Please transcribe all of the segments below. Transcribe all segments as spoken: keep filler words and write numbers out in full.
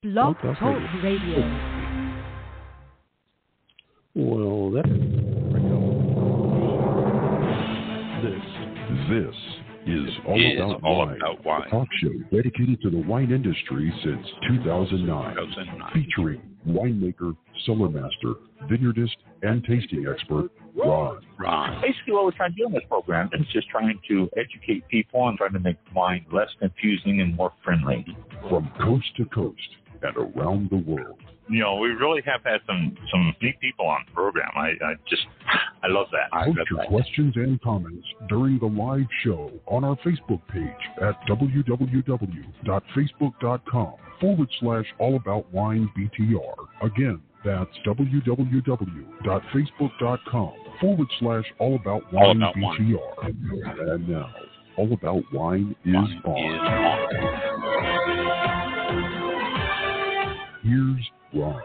Blog Talk Radio. Well, that. This, this is All, is About, all wine, about Wine, a talk show dedicated to the wine industry since two thousand nine, two thousand nine. featuring winemaker, cellar master, vineyardist, and tasting expert Ron. Ron. Basically, what we're trying to do in this program is just trying to educate people and trying to make wine less confusing and more friendly. From coast to coast and around the world. You know, we really have had some, some neat people on the program. I, I just, I love that. I Post love your that. questions and comments during the live show on our Facebook page at www.facebook.com forward slash all about wine BTR. Again, that's www.facebook.com forward slash all about wine All About Wine. B T R. And now, All About Wine is Wine on. is on. Here's Ron.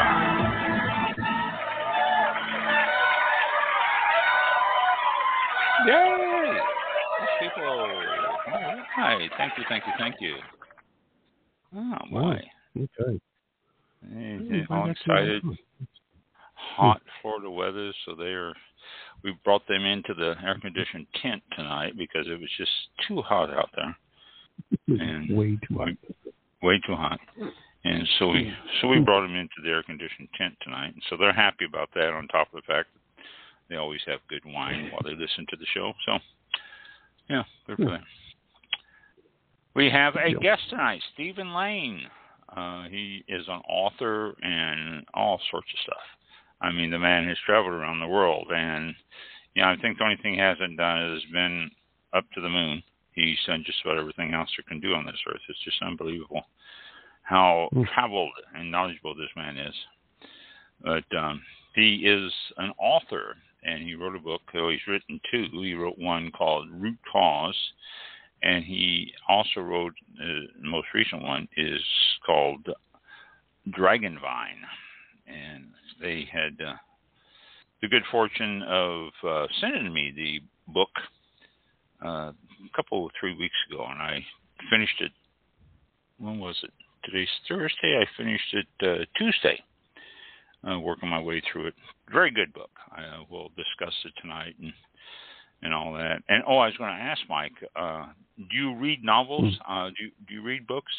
Yay! These people. All right. Thank you, thank you, thank you. Oh, boy. Okay. They're all excited. Hot Florida weather, so they're. We brought them into the air-conditioned tent tonight because it was just too hot out there. And way too hot. Way too hot. And so we so we brought them into the air-conditioned tent tonight. And so they're happy about that, on top of the fact that they always have good wine while they listen to the show. So, yeah, good for them. We have a guest tonight, Stephen Lane. Uh, he is an author and all sorts of stuff. I mean, the man has traveled around the world. And, you know, I think the only thing he hasn't done is been up to the moon. He's done just about everything else there can do on this earth. It's just unbelievable how traveled and knowledgeable this man is. But um, he is an author, and he wrote a book. Oh, he's written two. He wrote one called Root Cause, and he also wrote, uh, the most recent one is called Dragon Vine. And they had uh, the good fortune of uh, sending me the book uh, a couple, three weeks ago, and I finished it. When was it? Today's Thursday. I finished it uh, Tuesday, uh, working my way through it. Very good book. I uh, will discuss it tonight and and all that. And oh, I was going to ask Mike, uh, do you read novels? Uh, do you, do you read books?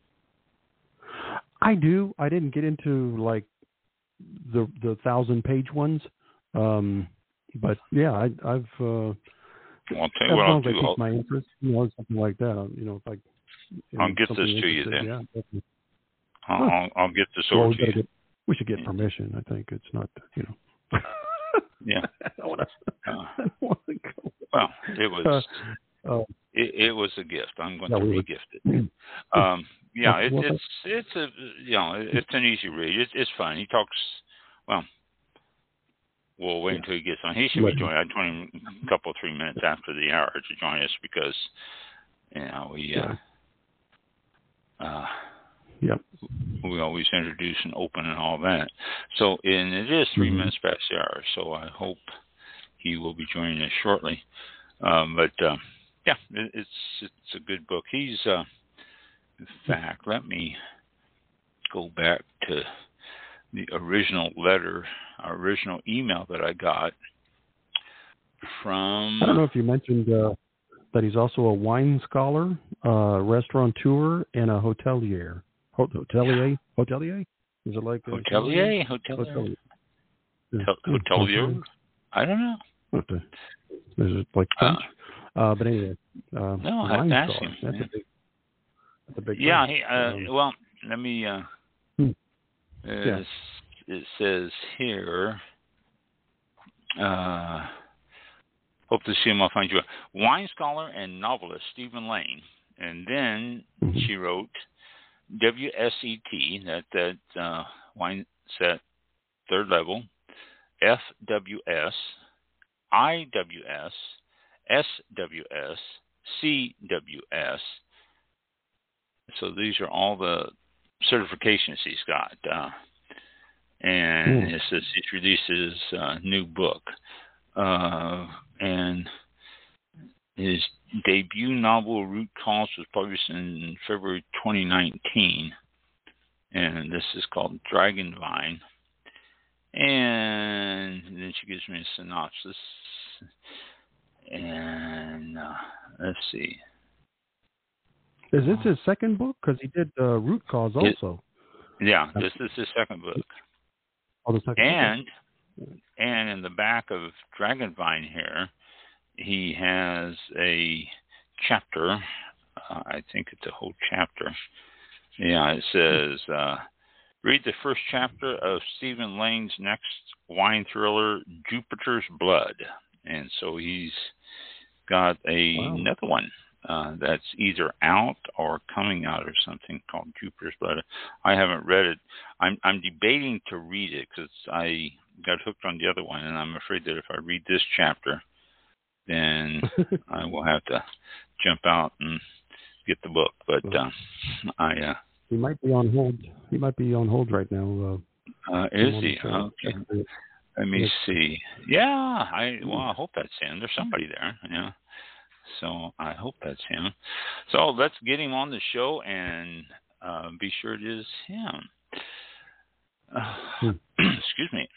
I do. I didn't get into like the the thousand page ones, um, but yeah, I, I've. Uh, Well, I'll tell as you what long I'll as I do. keep I'll, my interest, you know, something like that. You know, if I. I'll get this to you then. Yeah, definitely. I'll, Huh. I'll, I'll get this Well, over we, to you. get, we should get permission. I think it's not, you know. Yeah. I don't want to. Uh, I don't want to go. Well, it was Uh, uh, it, it was a gift. I'm going yeah, to we re-gift it. Um, yeah, it, Well, it's it's a you know it's an easy read. It's it's fun. He talks. Well, we'll wait Yeah. until he gets on. He should Let be him. joining. I join him a couple three minutes after the hour to join us because you know we uh, uh, Yep. we always introduce and open and all that. So and it is three Mhm. minutes past the hour. So I hope he will be joining us shortly. Um, but uh, yeah, it, it's it's a good book. He's uh, in fact, let me go back to the original letter, original email that I got from. I don't know if you mentioned uh, that he's also a wine scholar, uh, restaurateur, and a hotelier. Ho- hotelier? Hotelier? Is it like a Hotelier? Hotelier? Hotelier. Hotelier? Hotelier? I don't know. Okay. Is it like French? Uh, uh, but anyway. Uh, No, I have wine to ask scholar. him. That's Yeah, a big, that's a big yeah thing. he, uh, Um, well, let me. Uh, Hmm. uh, It says here. Uh, hope to see him. I'll find you. Wine scholar and novelist Stephen Lane, and then mm-hmm. she wrote W S E T. That that uh, wine set third level. F W S, I W S, S W S, C W S. So these are all the certifications he's got. Uh, and mm. it says he's released his uh, new book. Uh, and his debut novel, Root Cause, was published in February twenty nineteen. And and this is called Dragon Vine. And then she gives me a synopsis. And uh, let's see. Is this his second book? Because he did uh, Root Cause also. It, yeah, this is his second book. Oh, the second and book. and in the back of Dragon Vine here, he has a chapter. Uh, I think it's a whole chapter. Yeah, it says, uh, read the first chapter of Stephen Lane's next wine thriller, Jupiter's Blood. And so he's got a, wow. another one uh, that's either out or coming out or something called Jupiter's Blood. I haven't read it. I'm, I'm debating to read it because I got hooked on the other one, and I'm afraid that if I read this chapter, then I will have to jump out and get the book. But uh, I... Uh, he might be on hold. He might be on hold right now. Uh, uh, is he? Okay. Let me see. Yeah, I well, I hope that's him. There's somebody there, yeah. So I hope that's him. So let's get him on the show and uh, be sure it is him. Uh, excuse me.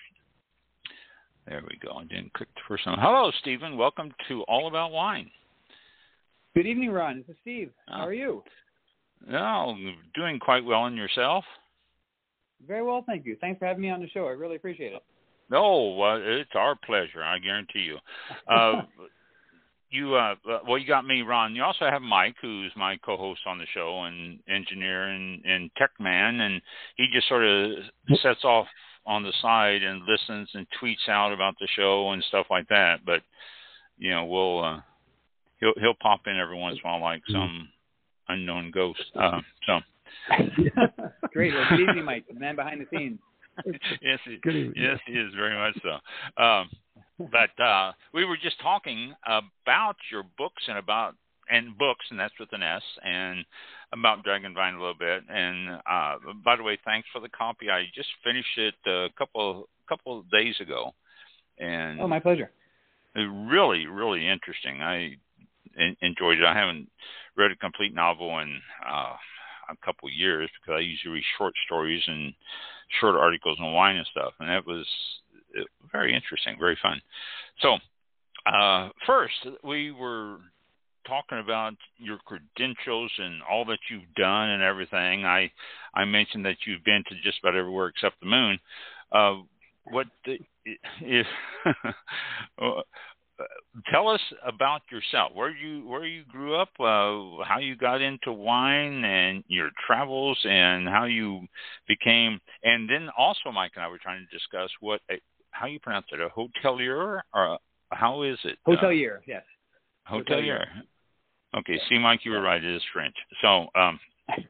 There we go. I didn't click the first one. Hello, Stephen. Welcome to All About Wine. Good evening, Ron. This is Steve. How are you? No, doing quite well. And yourself? Very well, thank you. Thanks for having me on the show. I really appreciate it. No, uh, it's our pleasure. I guarantee you. Uh, you, uh, well, you got me, Ron. You also have Mike, who's my co-host on the show, and engineer and, and tech man, and he just sort of sets off on the side and listens and tweets out about the show and stuff like that. But you know, we'll uh, he'll he'll pop in every once in a while, like some unknown ghost. Uh, so great. Well, good evening, Mike, the man behind the scenes. yes, he, yes, he is very much so. Um, but uh, we were just talking about your books and about and books, and that's with an S, and about Dragon Vine a little bit. And uh, by the way, thanks for the copy. I just finished it a couple couple of days ago, and oh, my pleasure. It really, really interesting. I en- enjoyed it. I haven't read a complete novel in uh, a couple of years because I usually read short stories and short articles on wine and stuff, and that was very interesting, very fun. So uh, first, we were talking about your credentials and all that you've done and everything. I I mentioned that you've been to just about everywhere except the moon. Uh, what the, if tell us about yourself, where you where you grew up, uh, how you got into wine, and your travels, and how you became. And then also, Mike and I were trying to discuss what a, how you pronounce it, a hotelier, or a, how is it? Hotelier, uh, yes. Hotelier. Okay, see, Mike, you were right. It is French. So, um,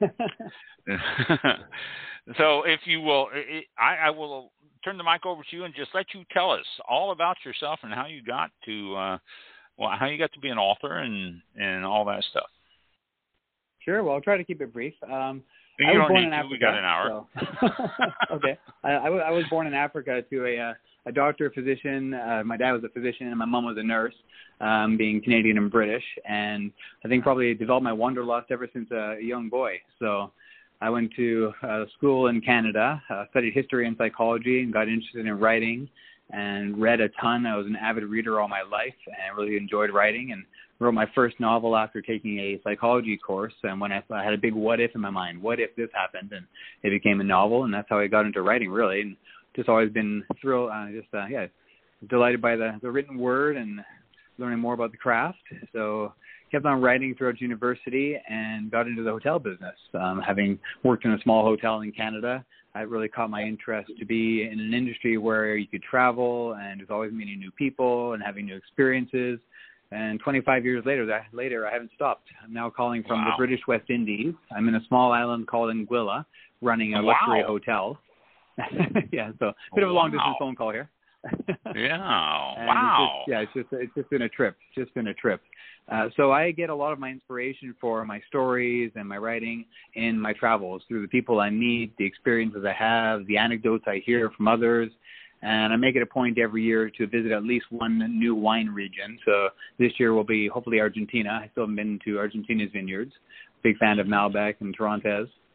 so if you will, it, I, I will turn the mic over to you and just let you tell us all about yourself and how you got to, uh, well, how you got to be an author and, and all that stuff. Sure. Well, I'll try to keep it brief. Um, you I was don't born need in to. Africa, We got an hour. So. Okay. I, I, w- I was born in Africa to a, uh, a doctor, a physician. Uh, my dad was a physician, and my mom was a nurse, um, being Canadian and British. And I think probably developed my wanderlust ever since a young boy. So I went to uh, school in Canada, uh, studied history and psychology, and got interested in writing and read a ton. I was an avid reader all my life and really enjoyed writing, and wrote my first novel after taking a psychology course. And when I, I had a big what if in my mind, what if this happened? And it became a novel, and that's how I got into writing, really. And just always been thrilled, uh, just, uh, yeah, delighted by the, the written word and learning more about the craft. So kept on writing throughout university and got into the hotel business. Um, having worked in a small hotel in Canada, it really caught my interest to be in an industry where you could travel and was always meeting new people and having new experiences. And twenty-five years later, that, later, I haven't stopped. I'm now calling from wow. the British West Indies. I'm in a small island called Anguilla, running a wow. luxury hotel. yeah, so a bit of a long-distance wow. phone call here. yeah, and wow. It's just, yeah, it's just it's just been a trip. It's just been a trip. Uh, so I get a lot of my inspiration for my stories and my writing in my travels, through the people I meet, the experiences I have, the anecdotes I hear from others. And I make it a point every year to visit at least one new wine region. So this year will be hopefully Argentina. I still haven't been to Argentina's vineyards. Big fan of Malbec and Torrontés.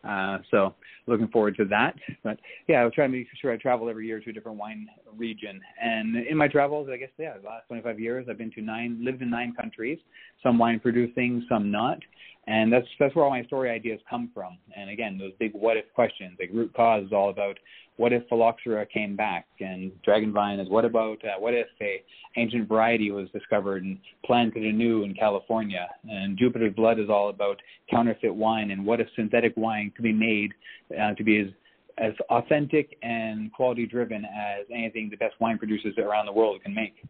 Uh, so looking forward to that. But yeah, I'll try to make sure I travel every year to a different wine region. And in my travels, I guess, yeah, the last twenty-five years, I've been to nine, lived in nine countries, some wine producing, some not. And that's that's where all my story ideas come from. And again, those big what if questions, like Root Cause is all about what if phylloxera came back, and Dragonvine is what about uh, what if a ancient variety was discovered and planted anew in California, and Jupiter's Blood is all about counterfeit wine and what if synthetic wine could be made uh, to be as as authentic and quality driven as anything the best wine producers around the world can make.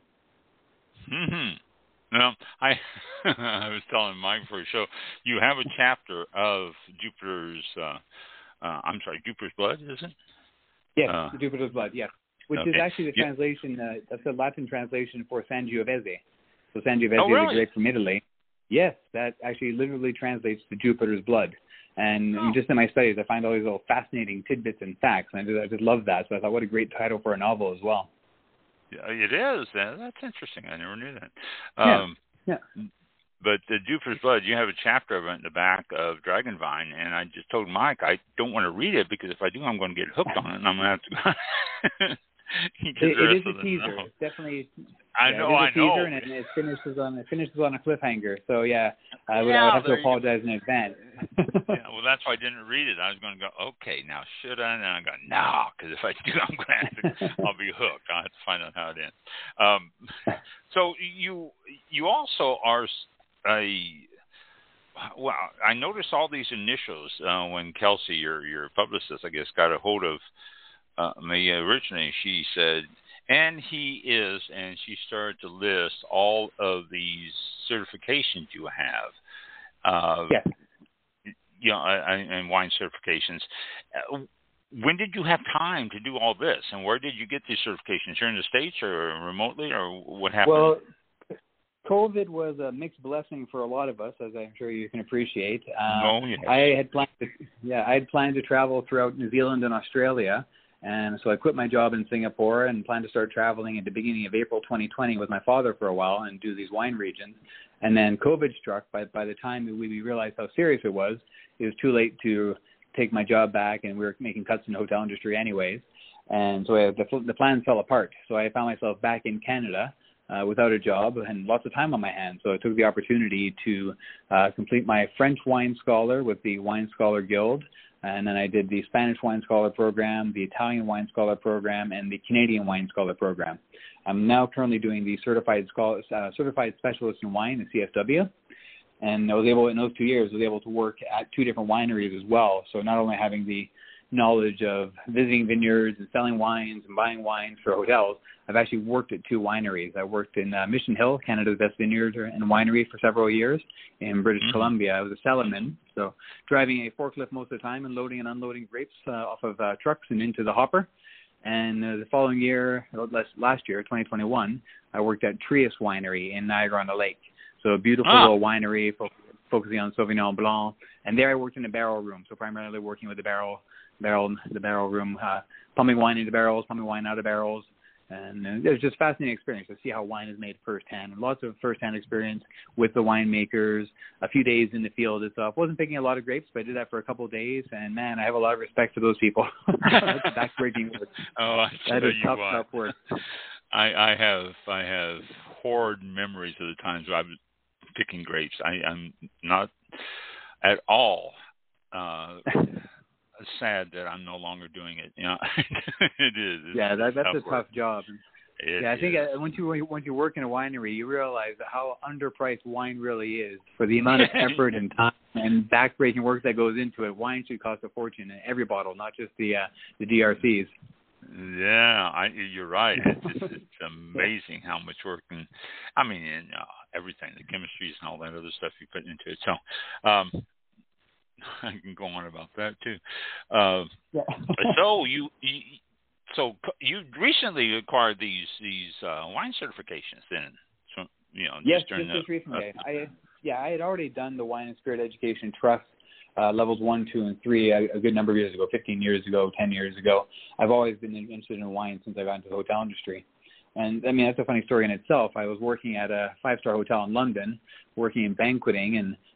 Mm-hmm. Well, I I was telling Mike for a show, you have a chapter of Jupiter's, uh, uh, I'm sorry, Jupiter's Blood, is it? Yes, uh, Jupiter's Blood, yes. Which okay. is actually the yeah. translation, uh, that's the Latin translation for Sangiovese. So Sangiovese oh, really? is a grape from Italy. Yes, that actually literally translates to Jupiter's Blood. And oh. just in my studies, I find all these little fascinating tidbits and facts, and I just, I just love that. So I thought, what a great title for a novel as well. It is. That's interesting. I never knew that. Yeah. Um, yeah. But the Jupiter's Blood, you have a chapter of it in the back of Dragonvine, and I just told Mike I don't want to read it because if I do, I'm going to get hooked on it, and I'm going to have to. it, it is a teaser. It's definitely. I yeah, know. it is a I teaser, know. And it, it finishes on it finishes on a cliffhanger. So yeah, I would, yeah, I would have to you apologize in advance. yeah, well, that's why I didn't read it. I was going to go, okay, now should I? And I go, no, because if I do, I'm going to have to. I'll be hooked. I'll have to find out how it ends. Um, so you you also are a. Well, I noticed all these initials uh, when Kelsey, your your publicist, I guess, got a hold of uh, me originally. She said, and he is, and she started to list all of these certifications you have. Uh, yes. You know, and wine certifications. Uh, when did you have time to do all this, and where did you get these certifications? Here in the States, or remotely, or what happened? Well, COVID was a mixed blessing for a lot of us, as I'm sure you can appreciate. Uh, oh, yes. I had planned to, yeah, I had planned to travel throughout New Zealand and Australia, and so I quit my job in Singapore and planned to start traveling at the beginning of April twenty twenty with my father for a while and do these wine regions. And then COVID struck. By by the time we, we realized how serious it was, it was too late to take my job back, and we were making cuts in the hotel industry anyways. And so I, the, the plan fell apart. So I found myself back in Canada uh, without a job and lots of time on my hands. So I took the opportunity to uh, complete my French Wine Scholar with the Wine Scholar Guild. And then I did the Spanish Wine Scholar Program, the Italian Wine Scholar Program, and the Canadian Wine Scholar Program. I'm now currently doing the Certified Scholar, uh, Certified Specialist in Wine, the C S W. And I was able, in those two years, I was able to work at two different wineries as well. So not only having the knowledge of visiting vineyards and selling wines and buying wines for hotels, I've actually worked at two wineries. I worked in uh, Mission Hill, Canada's best vineyard and winery, for several years. In British mm-hmm. Columbia, I was a cellarman, so driving a forklift most of the time and loading and unloading grapes uh, off of uh, trucks and into the hopper. And uh, the following year, last year, twenty twenty-one, I worked at Trius Winery in Niagara-on-the-Lake. So a beautiful ah. little winery fo- focusing on Sauvignon Blanc. And there I worked in the barrel room, so primarily working with the barrel, barrel, the barrel room, uh, pumping wine into barrels, pumping wine out of barrels. And uh, it was just a fascinating experience to see how wine is made firsthand. Lots of firsthand experience with the winemakers, a few days in the field itself. Wasn't picking a lot of grapes, but I did that for a couple of days. And, man, I have a lot of respect for those people. That's backbreaking work. Oh, that is tough, what. tough work. I, I have I have horrid memories of the times I was picking grapes. I, I'm not at all uh, sad that I'm no longer doing it. You know, it is. It's yeah, that, that's tough a work. tough job. It yeah, I think is. uh, once you once you work in a winery, you realize how underpriced wine really is for the amount of effort and time and backbreaking work that goes into it. Wine should cost a fortune in every bottle, not just the uh, the D R Cs. Yeah, I, you're right. It's, just, it's amazing how much work and I mean, and, uh, everything, the chemistries and all that other stuff you put into it. So, um, I can go on about that too. Uh, yeah. so you, you, so you recently acquired these these uh, wine certifications, then? So, you know, yes, just during just the, recently. uh, I yeah, I had already done the Wine and Spirit Education Trust. Uh, levels one, two, and three a, a good number of years ago, fifteen years ago, ten years ago. I've always been interested in wine since I got into the hotel industry. And, I mean, that's a funny story in itself. I was working at a five-star hotel in London, working in banqueting, and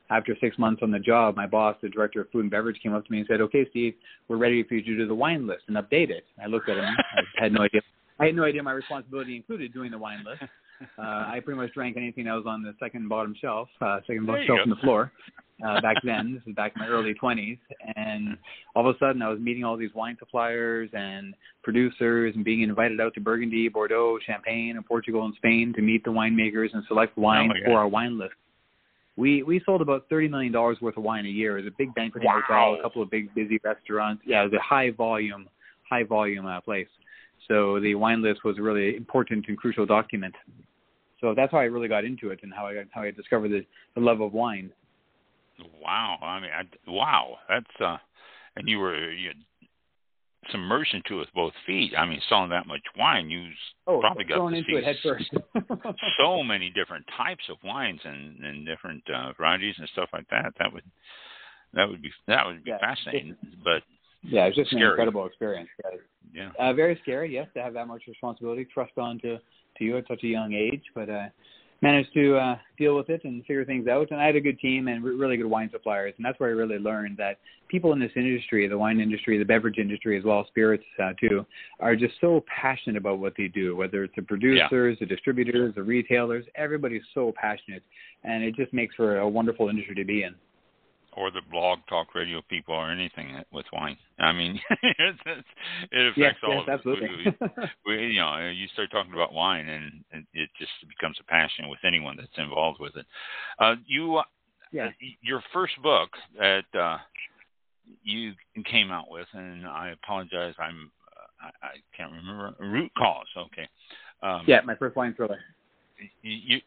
after six months on the job, my boss, the director of food and beverage, came up to me and said, "Okay, Steve, we're ready for you to do the wine list and update it." I looked at him. I had no idea. I had no idea my responsibility included doing the wine list. Uh, I pretty much drank anything that was on the second bottom shelf, uh, second bottom shelf on the floor. Uh, back then, this was back in my early twenties, and all of a sudden I was meeting all these wine suppliers and producers and being invited out to Burgundy, Bordeaux, Champagne, and Portugal and Spain to meet the winemakers and select wine oh for our wine list. We we sold about thirty million dollars worth of wine a year. It was a big banqueting wow. hotel, a couple of big busy restaurants. Yeah, it was a high volume, high volume uh, place. So the wine list was a really important and crucial document. So that's how I really got into it and how I how I discovered the, the love of wine. Wow, I mean, I, wow, that's uh, and you were you submerged into it with both feet. I mean, selling that much wine, you oh, probably got thrown to into see it head first. so many different types of wines and, and different uh, varieties and stuff like that. That would that would be that would be yeah, fascinating, but yeah, it's just scary. an incredible experience. Right? Yeah, uh, very scary. Yes, to have that much responsibility thrust on to, to you at such a young age, but. Uh, managed to uh, deal with it and figure things out. And I had a good team and really good wine suppliers. And that's where I really learned that people in this industry, the wine industry, the beverage industry as well, spirits uh, too, are just so passionate about what they do, whether it's the producers, yeah. the distributors, the retailers. Everybody's so passionate. And it just makes for a wonderful industry to be in. Or the blog talk radio people or anything with wine. I mean, it's, it's, it affects yes, all yes, of us. Absolutely. We, we, you know, you start talking about wine, and, and it just becomes a passion with anyone that's involved with it. Uh, you, uh, yeah. your first book that uh, you came out with, and I apologize, I'm, uh, I, I can't remember. Root Cause. Okay. Um, yeah, my first wine thriller. You,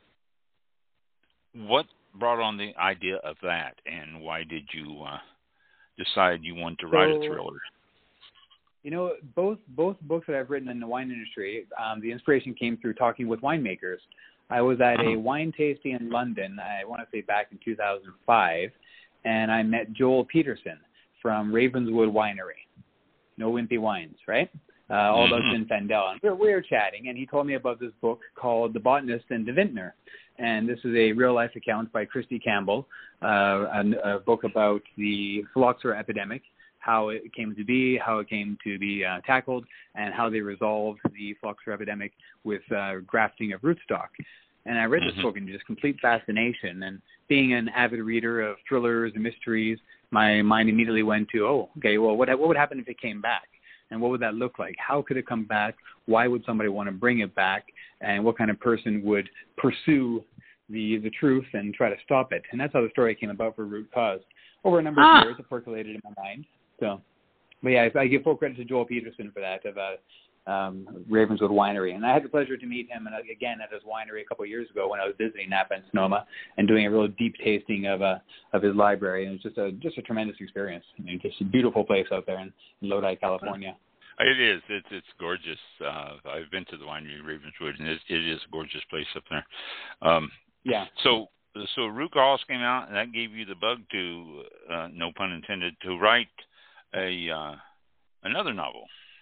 what brought on the idea of that, and why did you uh, decide you wanted to write so, a thriller? You know, both both books that I've written in the wine industry, um, the inspiration came through talking with winemakers. I was at uh-huh. a wine tasting in London, I want to say back in two thousand five, and I met Joel Peterson from Ravenswood Winery. No Wimpy Wines, right? Uh, all mm-hmm. about Zinfandel. And we were, we were chatting, and he told me about this book called The Botanist and the Vintner. And this is a real-life account by Christy Campbell, uh, a, a book about the phylloxera epidemic, how it came to be, how it came to be uh, tackled, and how they resolved the phylloxera epidemic with uh, grafting of rootstock. And I read this mm-hmm. book in just complete fascination. And being an avid reader of thrillers and mysteries, my mind immediately went to, oh, okay, well, what what would happen if it came back? And what would that look like? How could it come back? Why would somebody want to bring it back? And what kind of person would pursue the the truth and try to stop it? And that's how the story came about for Root Cause. Over a number ah. of years, it percolated in my mind. So, but yeah, I, I give full credit to Joel Peterson for that of uh, um, Ravenswood Winery. And I had the pleasure to meet him and uh, again at his winery a couple of years ago when I was visiting Napa and Sonoma and doing a real deep tasting of uh, of his library. And it was just a just a tremendous experience. I mean, just a beautiful place out there in, in Lodi, California. It is. It's it's gorgeous. Uh, I've been to the winery Ravenswood, and it, it is a gorgeous place up there. Um, yeah. So so Root Cause came out, and that gave you the bug to, uh, no pun intended, to write a uh, another novel.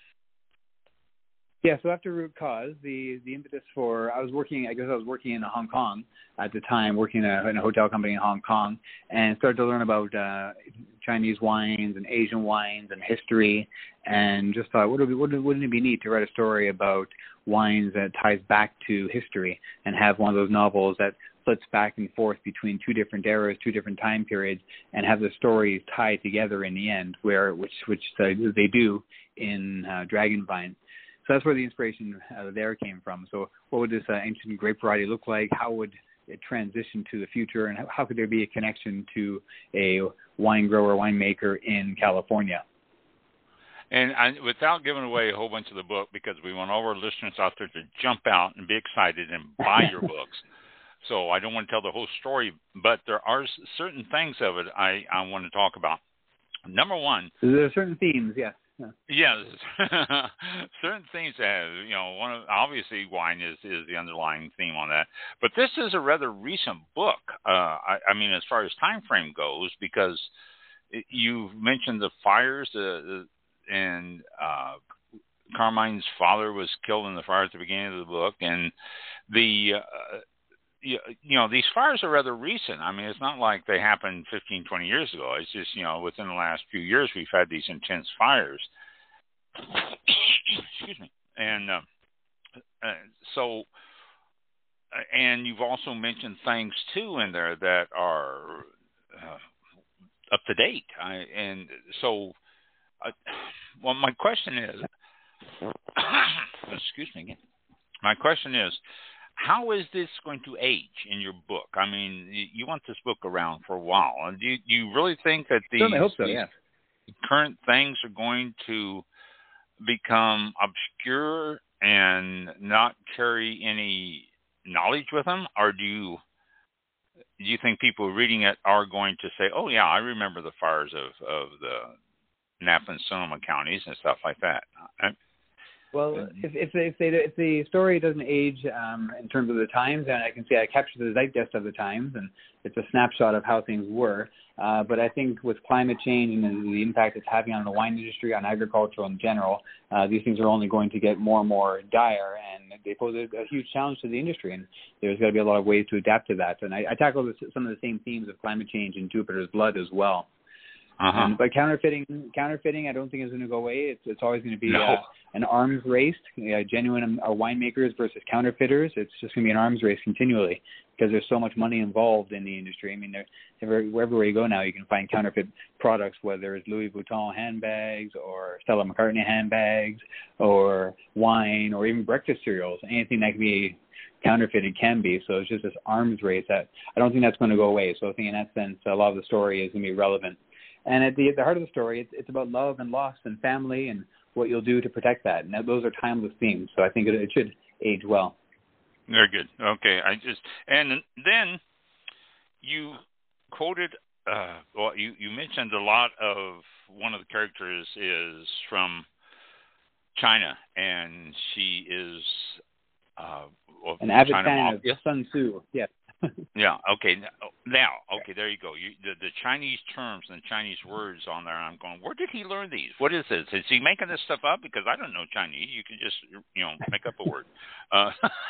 Yeah, so after Root Cause, the, the impetus for, I was working, I guess I was working in Hong Kong at the time, working in a, in a hotel company in Hong Kong, and started to learn about uh, Chinese wines and Asian wines and history, and just thought, would it be, wouldn't, wouldn't it be neat to write a story about wines that ties back to history and have one of those novels that flips back and forth between two different eras, two different time periods, and have the stories tied together in the end, where which which uh, they do in uh, Dragonvine. So that's where the inspiration uh, there came from. So what would this uh, ancient grape variety look like? How would it transition to the future? And how, how could there be a connection to a wine grower, winemaker in California? And I, without giving away a whole bunch of the book, because we want all our listeners out there to jump out and be excited and buy your books. So I don't want to tell the whole story, but there are certain things of it I, I want to talk about. Number one. There are certain themes, yes. Yeah, yeah certain things have, you know, one of, obviously wine is, is the underlying theme on that. But this is a rather recent book. Uh, I, I mean, as far as time frame goes, because it, you mentioned the fires, the, the, and uh, Carmine's father was killed in the fire at the beginning of the book, and the uh, you, you know, these fires are rather recent. I mean, it's not like they happened fifteen, twenty years ago. It's just, you know, within the last few years, we've had these intense fires. Excuse me. And uh, uh, so, and you've also mentioned things, too, in there that are uh, up to date. I, and so, uh, well, my question is, excuse me again. My question is, how is this going to age in your book? I mean, you want this book around for a while. And do you, do you really think that these, Certainly hope so, these yeah. current things are going to become obscure and not carry any knowledge with them? Or do you do you think people reading it are going to say, oh, yeah, I remember the fires of, of the Napa and Sonoma counties and stuff like that? I, Well, if if, if, they, if the story doesn't age um, in terms of the times, and I can say I captured the zeitgeist of the times, and it's a snapshot of how things were. Uh, but I think with climate change and the, the impact it's having on the wine industry, on agriculture in general, uh, these things are only going to get more and more dire, and they pose a, a huge challenge to the industry. And there's got to be a lot of ways to adapt to that. And I, I tackle this, some of the same themes of climate change in Jupiter's Blood as well. Uh-huh. Um, but counterfeiting, counterfeiting, I don't think is going to go away. It's it's always going to be no. uh, an arms race. Uh, genuine uh, winemakers versus counterfeiters. It's just going to be an arms race continually because there's so much money involved in the industry. I mean, there, everywhere you go now, you can find counterfeit products, whether it's Louis Vuitton handbags or Stella McCartney handbags or wine or even breakfast cereals. Anything that can be counterfeited can be. So it's just this arms race that I don't think that's going to go away. So I think in that sense, a lot of the story is going to be relevant. And at the, at the heart of the story, it's, it's about love and loss and family and what you'll do to protect that. And that, those are timeless themes. So I think it, it should age well. Very good. Okay. I just and then you quoted. Uh, well, you, you mentioned a lot of one of the characters is from China, and she is uh, well, an avid China fan Mafia. of Sun Tzu. Yes. Yeah. Okay. Now, okay. There you go. You, the, the Chinese terms and Chinese words on there. I'm going. Where did he learn these? What is this? Is he making this stuff up? Because I don't know Chinese. You can just, you know, make up a word. Uh,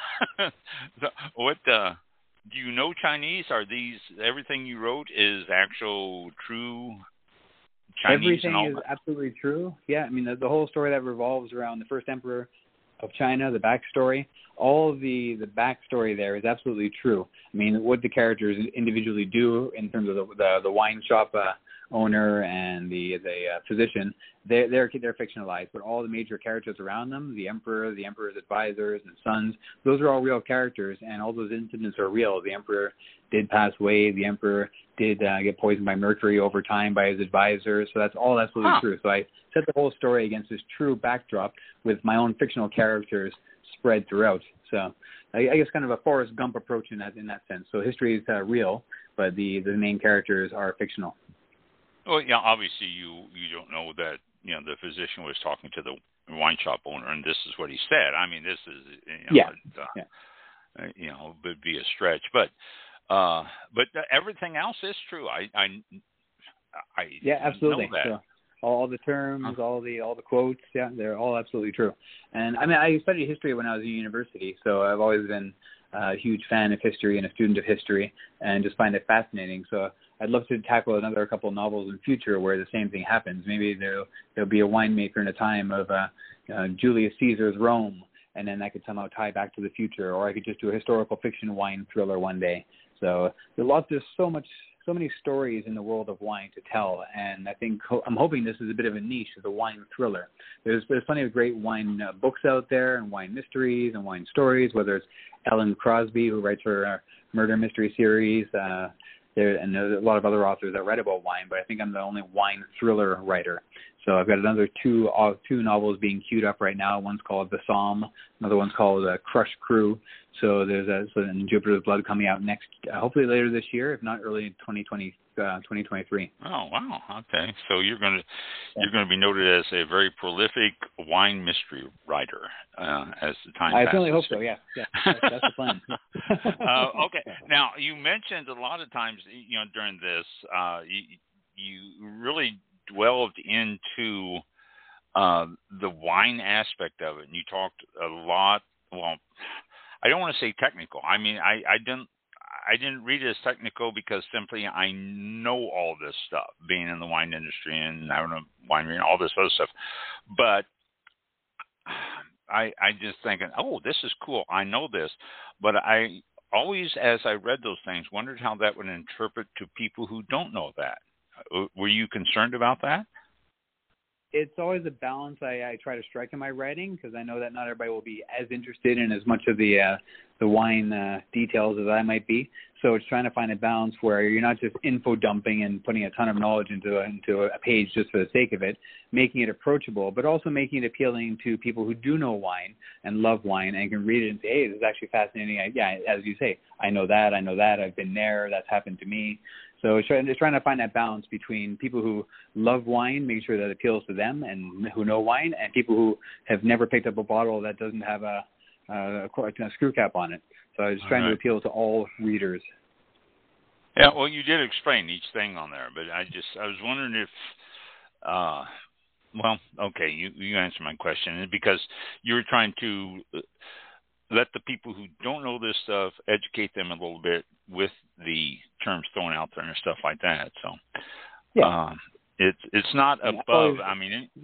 so what? Uh, do you know Chinese? Are these everything you wrote is actual true Chinese? Everything and all is that? absolutely true. Yeah. I mean, the, the whole story that revolves around the first emperor of China, the backstory, all of the, the backstory there is absolutely true. I mean, what the characters individually do in terms of the the, the wine shop uh, owner and the the uh, physician, they're, they're they're fictionalized. But all the major characters around them, the emperor, the emperor's advisors and sons, those are all real characters, and all those incidents are real. The emperor did pass away. The emperor did uh, get poisoned by mercury over time by his advisors. So that's all absolutely huh. true. So I set the whole story against this true backdrop with my own fictional characters spread throughout. So I, I guess kind of a Forrest Gump approach in that in that sense. So history is uh, real, but the, the main characters are fictional. Well, yeah. Obviously, you you don't know that. You know, the physician was talking to the wine shop owner, and this is what he said. I mean, this is you know, yeah. Uh, yeah. Uh, you know, would be a stretch, but uh, but everything else is true. I I, I yeah, absolutely. know that. So all the terms, huh. all the all the quotes, yeah, they're all absolutely true. And I mean, I studied history when I was in university, so I've always been a huge fan of history and a student of history, and just find it fascinating. So I'd love to tackle another couple of novels in future where the same thing happens. Maybe there'll there'll be a winemaker in a time of uh, uh, Julius Caesar's Rome, and then that could somehow tie back to the future, or I could just do a historical fiction wine thriller one day. So there's lots, there's so much, so many stories in the world of wine to tell, and I think I'm hoping this is a bit of a niche as a wine thriller. There's there's plenty of great wine uh, books out there, and wine mysteries and wine stories. Whether it's Ellen Crosby, who writes her uh, murder mystery series, uh, there and there's a lot of other authors that write about wine, but I think I'm the only wine thriller writer. So I've got another two uh, two novels being queued up right now. One's called The Psalm, another one's called uh, Crush Crew. So there's a so in Jupiter's Blood coming out next, uh, hopefully later this year, if not early in twenty twenty, uh, twenty twenty-three. Oh wow, okay. So you're going to yeah. you're going to be noted as a very prolific wine mystery writer uh, as the time I passes. I certainly hope so. Yeah, yeah, that's, that's the plan. uh, okay. Now you mentioned a lot of times, you know, during this, uh, you, you really dwelled into uh, the wine aspect of it, and you talked a lot. Well, I don't want to say technical. I mean, I, I don't. I didn't read it as technical because simply I know all this stuff, being in the wine industry and having a winery and all this other stuff. But I I just thinking, oh, this is cool. I know this, but I always, as I read those things, wondered how that would interpret to people who don't know that. Were you concerned about that? It's always a balance I, I try to strike in my writing, because I know that not everybody will be as interested in as much of the uh, the wine uh, details as I might be. So it's trying to find a balance where you're not just info dumping and putting a ton of knowledge into a, into a page just for the sake of it, making it approachable, but also making it appealing to people who do know wine and love wine and can read it and say, hey, this is actually fascinating. I, yeah, as you say, I know that, I know that, I've been there, that's happened to me. So it's trying, it's trying to find that balance between people who love wine, making sure that it appeals to them and who know wine, and people who have never picked up a bottle that doesn't have a, a, a screw cap on it. So I was trying right. to appeal to all readers. Yeah, well, you did explain each thing on there, but I just I was wondering if, uh, well, okay, you you answered my question, because you were trying to let the people who don't know this stuff, educate them a little bit with the terms thrown out there and stuff like that. So, yeah, um, it's it's not yeah, above. I mean, it,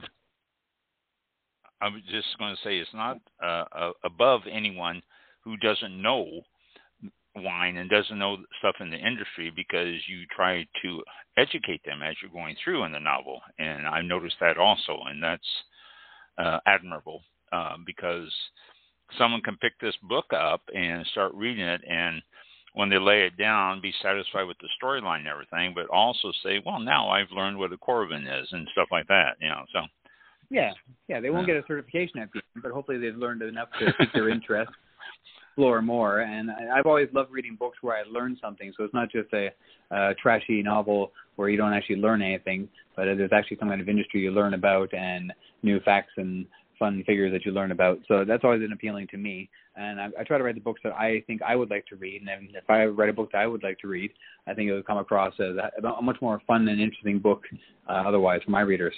I was just going to say it's not uh, uh, above anyone who doesn't know wine and doesn't know stuff in the industry, because you try to educate them as you're going through in the novel, and I noticed that also, and that's uh, admirable, uh, because someone can pick this book up and start reading it, and when they lay it down, be satisfied with the storyline and everything, but also say, well, now I've learned what a Coravin is and stuff like that, you know, so. Yeah, yeah, they won't uh, get a certification at the end, but hopefully they've learned enough to pique their interest, explore more. And I, I've always loved reading books where I learn something, so it's not just a uh, trashy novel where you don't actually learn anything, but there's actually some kind of industry you learn about and new facts and fun figures that you learn about. So that's always been appealing to me. And I, I try to write the books that I think I would like to read. And if I write a book that I would like to read, I think it would come across as a, a much more fun and interesting book uh, otherwise for my readers.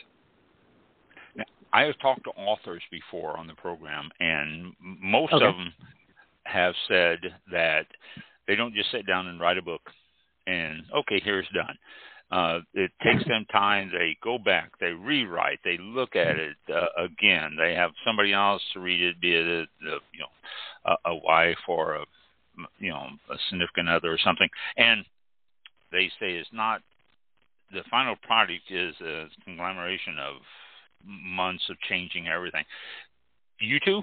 I have talked to authors before on the program, and most okay. of them have said that they don't just sit down and write a book and, okay, here's done. Uh, it takes them time. They go back, they rewrite, they look at it uh, again. They have somebody else to read it, be it a, a you know a, a wife or a you know a significant other or something. And they say it's not the final product is a conglomeration of months of changing everything. You too?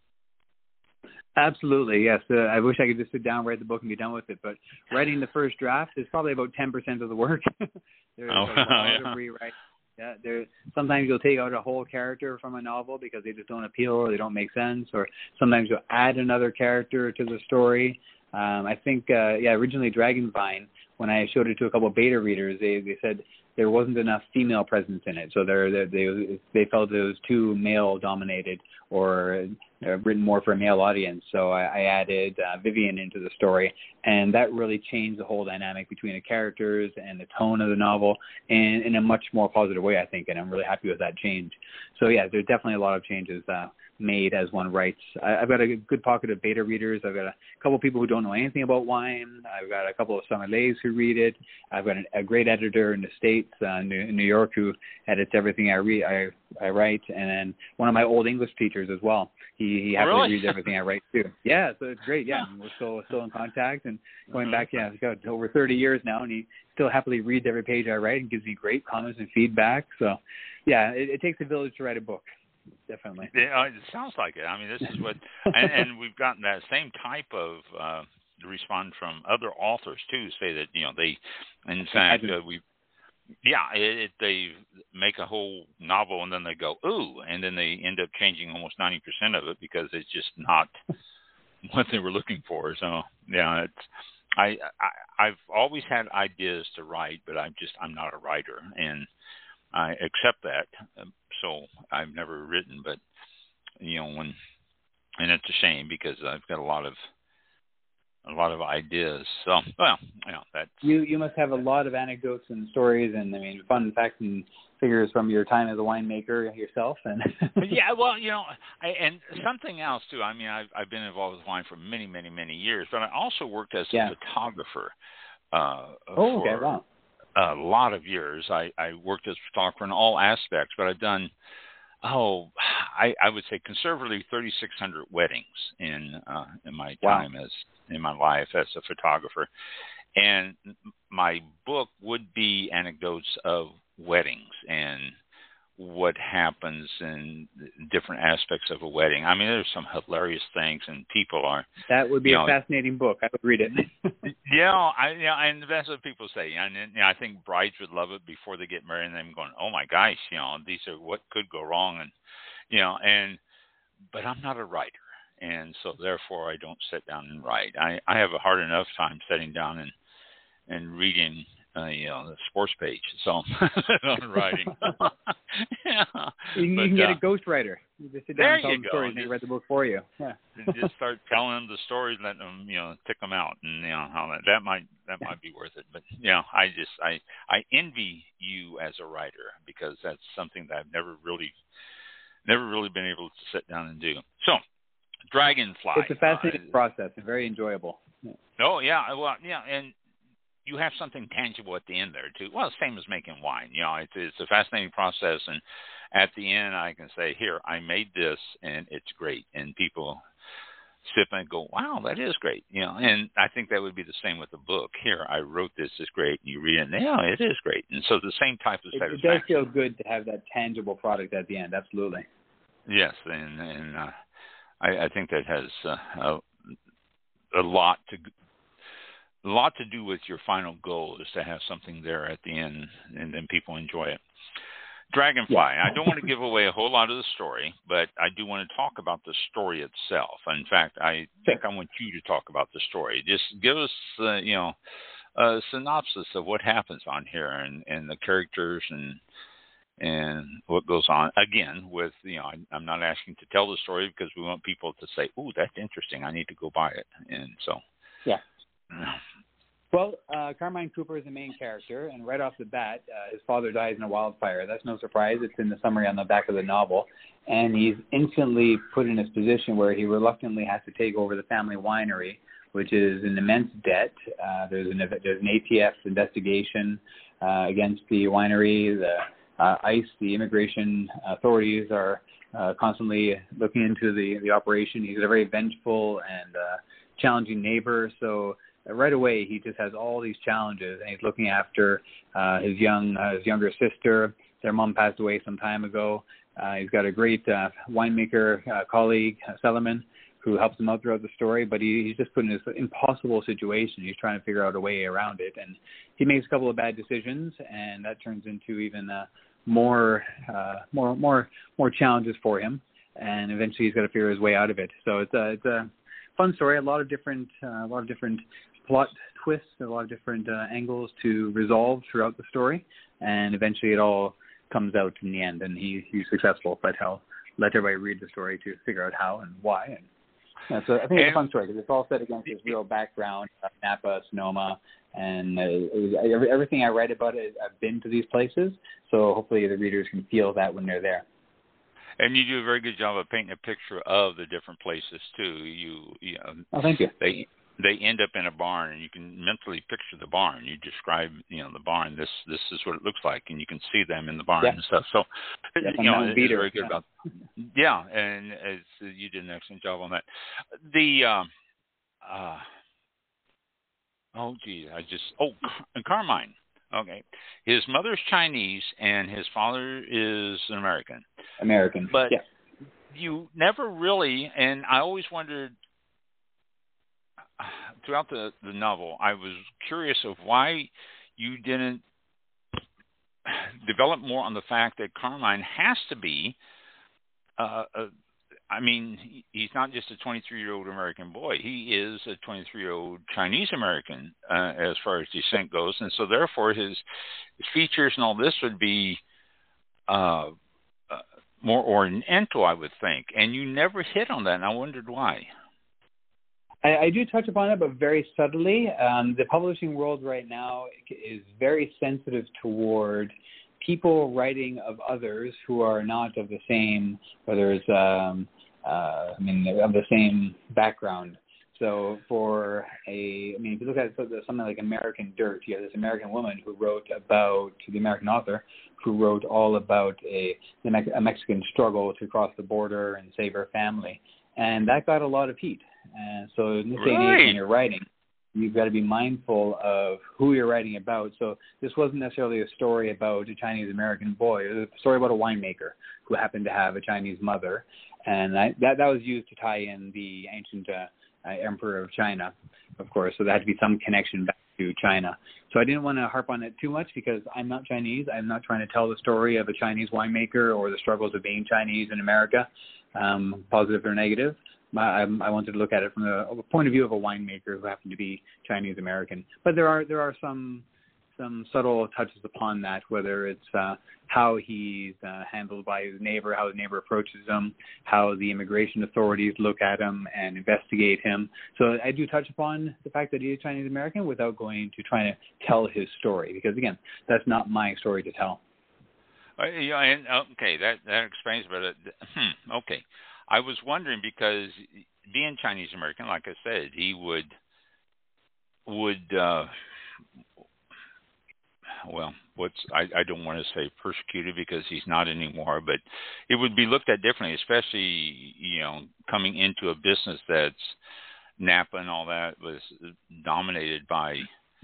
Absolutely, yes. Uh, I wish I could just sit down, write the book, and be done with it. But writing the first draft is probably about ten percent of the work. There's oh, a lot yeah. of rewrite. Yeah, there. Sometimes you'll take out a whole character from a novel because they just don't appeal or they don't make sense. Or sometimes you'll add another character to the story. Um, I think, uh, yeah, originally Dragonvine, when I showed it to a couple of beta readers, they they said there wasn't enough female presence in it. So they're, they're, they they felt it was too male dominated or uh, written more for a male audience. So I, I added uh, Vivian into the story, and that really changed the whole dynamic between the characters and the tone of the novel, and in a much more positive way, I think. And I'm really happy with that change. So yeah, there's definitely a lot of changes uh, made as one writes. I, I've got a good pocket of beta readers. I've got a couple of people who don't know anything about wine. I've got a couple of sommeliers who read it. I've got an, a great editor in the States, uh, New, in New York, who edits everything I read. I, I write, and then one of my old English teachers as well. He he happily really? reads everything I write too. Yeah, so it's great. Yeah, we're still still in contact and going mm-hmm. back. Yeah, it's got over thirty years now, and he still happily reads every page I write and gives me great comments and feedback. So, yeah, it, it takes a village to write a book. Definitely. Yeah, it sounds like it. I mean, this is what, and, and we've gotten that same type of uh, response from other authors too. Say that you know they, in fact, uh, we. Yeah, it, it, they make a whole novel and then they go, ooh, and then they end up changing almost ninety percent of it because it's just not what they were looking for. So, yeah, it's I, I I've always had ideas to write, but I'm just I'm not a writer, and I accept that. So I've never written, but you know when, and it's a shame because I've got a lot of a lot of ideas. So, well, you know, that's you you must have a lot of anecdotes and stories, and I mean, fun facts and figures from your time as a winemaker yourself. And yeah, well, you know, I, and something else too. I mean, I've I've been involved with wine for many, many, many years, but I also worked as yeah. a photographer. Uh, oh, for okay, wow. A lot of years. I, I worked as a photographer in all aspects, but I've done. Oh, I, I would say conservatively thirty-six hundred weddings in uh, in my time wow. as in my life as a photographer, and my book would be anecdotes of weddings and what happens in different aspects of a wedding. I mean, there's some hilarious things, and people are. That would be a know, fascinating book. I would read it. yeah, I yeah, and that's what people say. And you know, I think brides would love it before they get married, and them going, "Oh my gosh, you know, these are what could go wrong," and you know, and but I'm not a writer, and so therefore I don't sit down and write. I I have a hard enough time sitting down and and reading. Uh, you know, the sports page, so I'm writing. yeah. You can, but, you can get uh, a ghostwriter. You just sit down and tell them go. stories, and they read the book for you. Yeah. Just start telling them the stories, letting them, you know, tick them out, and you know how that that might that might be worth it. But you know, I just I I envy you as a writer because that's something that I've never really never really been able to sit down and do. So, Dragonfly. It's a fascinating uh, process and very enjoyable. Yeah. Oh yeah, well yeah, and you have something tangible at the end there too. Well, same as making wine. You know, it's, it's a fascinating process, and at the end, I can say, "Here, I made this, and it's great." And people sip and go, "Wow, that is great." You know, and I think that would be the same with the book. Here, I wrote this. It's great. And you read it, and yeah, it is great. And so the same type of it, satisfaction. It does feel good to have that tangible product at the end. Absolutely. Yes, and and uh, I, I think that has uh, a, a lot to. A lot to do with your final goal is to have something there at the end, and then people enjoy it. Dragonfly. Yeah. I don't want to give away a whole lot of the story, but I do want to talk about the story itself. In fact, I think I want you to talk about the story. Just give us, uh, you know, a synopsis of what happens on here and, and the characters and and what goes on. Again, with you know, I, I'm not asking to tell the story because we want people to say, "Ooh, that's interesting. I need to go buy it." And so, yeah. Well, uh, Carmine Cooper is the main character, and right off the bat, uh, his father dies in a wildfire. That's no surprise. It's in the summary on the back of the novel. And he's instantly put in this position where he reluctantly has to take over the family winery, which is an immense debt. Uh, there's, an, there's an A T F investigation uh, against the winery. The uh, ICE, the immigration authorities, are uh, constantly looking into the, the operation. He's a very vengeful and uh, challenging neighbor, so right away he just has all these challenges, and he's looking after uh, his young uh, his younger sister. Their mom passed away some time ago. Uh, he's got a great uh, winemaker uh, colleague, uh, Sellerman, who helps him out throughout the story, but he, he's just put in this impossible situation. He's trying to figure out a way around it, and he makes a couple of bad decisions, and that turns into even uh, more uh, more more more challenges for him, and eventually he's got to figure his way out of it. So it's a it's a fun story. A lot of different uh, a lot of different plot twists, a lot of different uh, angles to resolve throughout the story, and eventually it all comes out in the end, and he, he's successful. But I'll let everybody read the story to figure out how and why. And yeah, so I think it's a fun story because it's all set against his real background, uh, Napa, Sonoma, and uh, it was, everything I write about it, I've been to these places, so hopefully the readers can feel that when they're there. And you do a very good job of painting a picture of the different places too. You, you know, oh, thank you. They they end up in a barn, and you can mentally picture the barn. You describe, you know, the barn. This this is what it looks like, and you can see them in the barn yeah. and stuff. So, yeah, you know, it's Beater, very good yeah. about. Yeah, and it's, you did an excellent job on that. The um, uh, oh gee, I just oh Carmine. Okay, his mother's Chinese and his father is an American. American, but yeah. You never really, and I always wondered throughout the, the novel, I was curious of why you didn't develop more on the fact that Carmine has to be, uh, a, I mean, he's not just a twenty-three-year-old American boy. He is a twenty-three-year-old Chinese-American uh, as far as descent goes. And so therefore his, his features and all this would be uh, uh, more oriental, I would think. And you never hit on that, and I wondered why. I, I do touch upon it, but very subtly. Um, the publishing world right now is very sensitive toward people writing of others who are not of the same, whether it's, um, uh, I mean, of the same background. So for a, I mean, if you look at something like American Dirt, you have this American woman who wrote about, the American author, who wrote all about a, a Mexican struggle to cross the border and save her family. And that got a lot of heat. And so in this day and age, when you're writing, you've got to be mindful of who you're writing about. So this wasn't necessarily a story about a Chinese-American boy. It was a story about a winemaker who happened to have a Chinese mother. And I, that, that was used to tie in the ancient uh, uh, emperor of China, of course. So there had to be some connection back to China. So I didn't want to harp on it too much because I'm not Chinese. I'm not trying to tell the story of a Chinese winemaker or the struggles of being Chinese in America, um, positive or negative. I, I wanted to look at it from the point of view of a winemaker who happened to be Chinese American. But there are there are some some subtle touches upon that, whether it's uh, how he's uh, handled by his neighbor, how his neighbor approaches him, how the immigration authorities look at him and investigate him. So I do touch upon the fact that he is Chinese American without going to try to tell his story, because again, that's not my story to tell. Uh, yeah, and, okay, that that explains. But uh, hmm, okay. I was wondering because being Chinese American, like I said, he would would uh, well, what's I, I don't want to say persecuted because he's not anymore, but it would be looked at differently, especially you know coming into a business that's Napa and all that was dominated by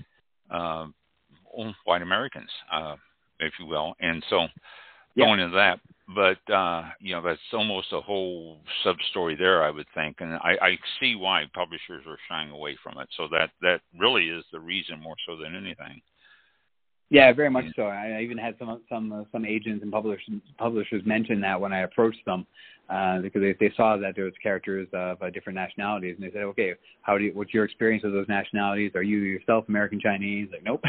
uh, white Americans, uh, if you will, and so yeah. going into that. But, uh, you know, that's almost a whole sub-story there, I would think. And I, I see why publishers are shying away from it. So that, that really is the reason more so than anything. Yeah, very much so. I even had some some uh, some agents and publishers publishers mention that when I approached them, uh, because they, they saw that there was characters of uh, different nationalities, and they said, "Okay, how do you, what's your experience of those nationalities? Are you yourself American Chinese?" Like, nope.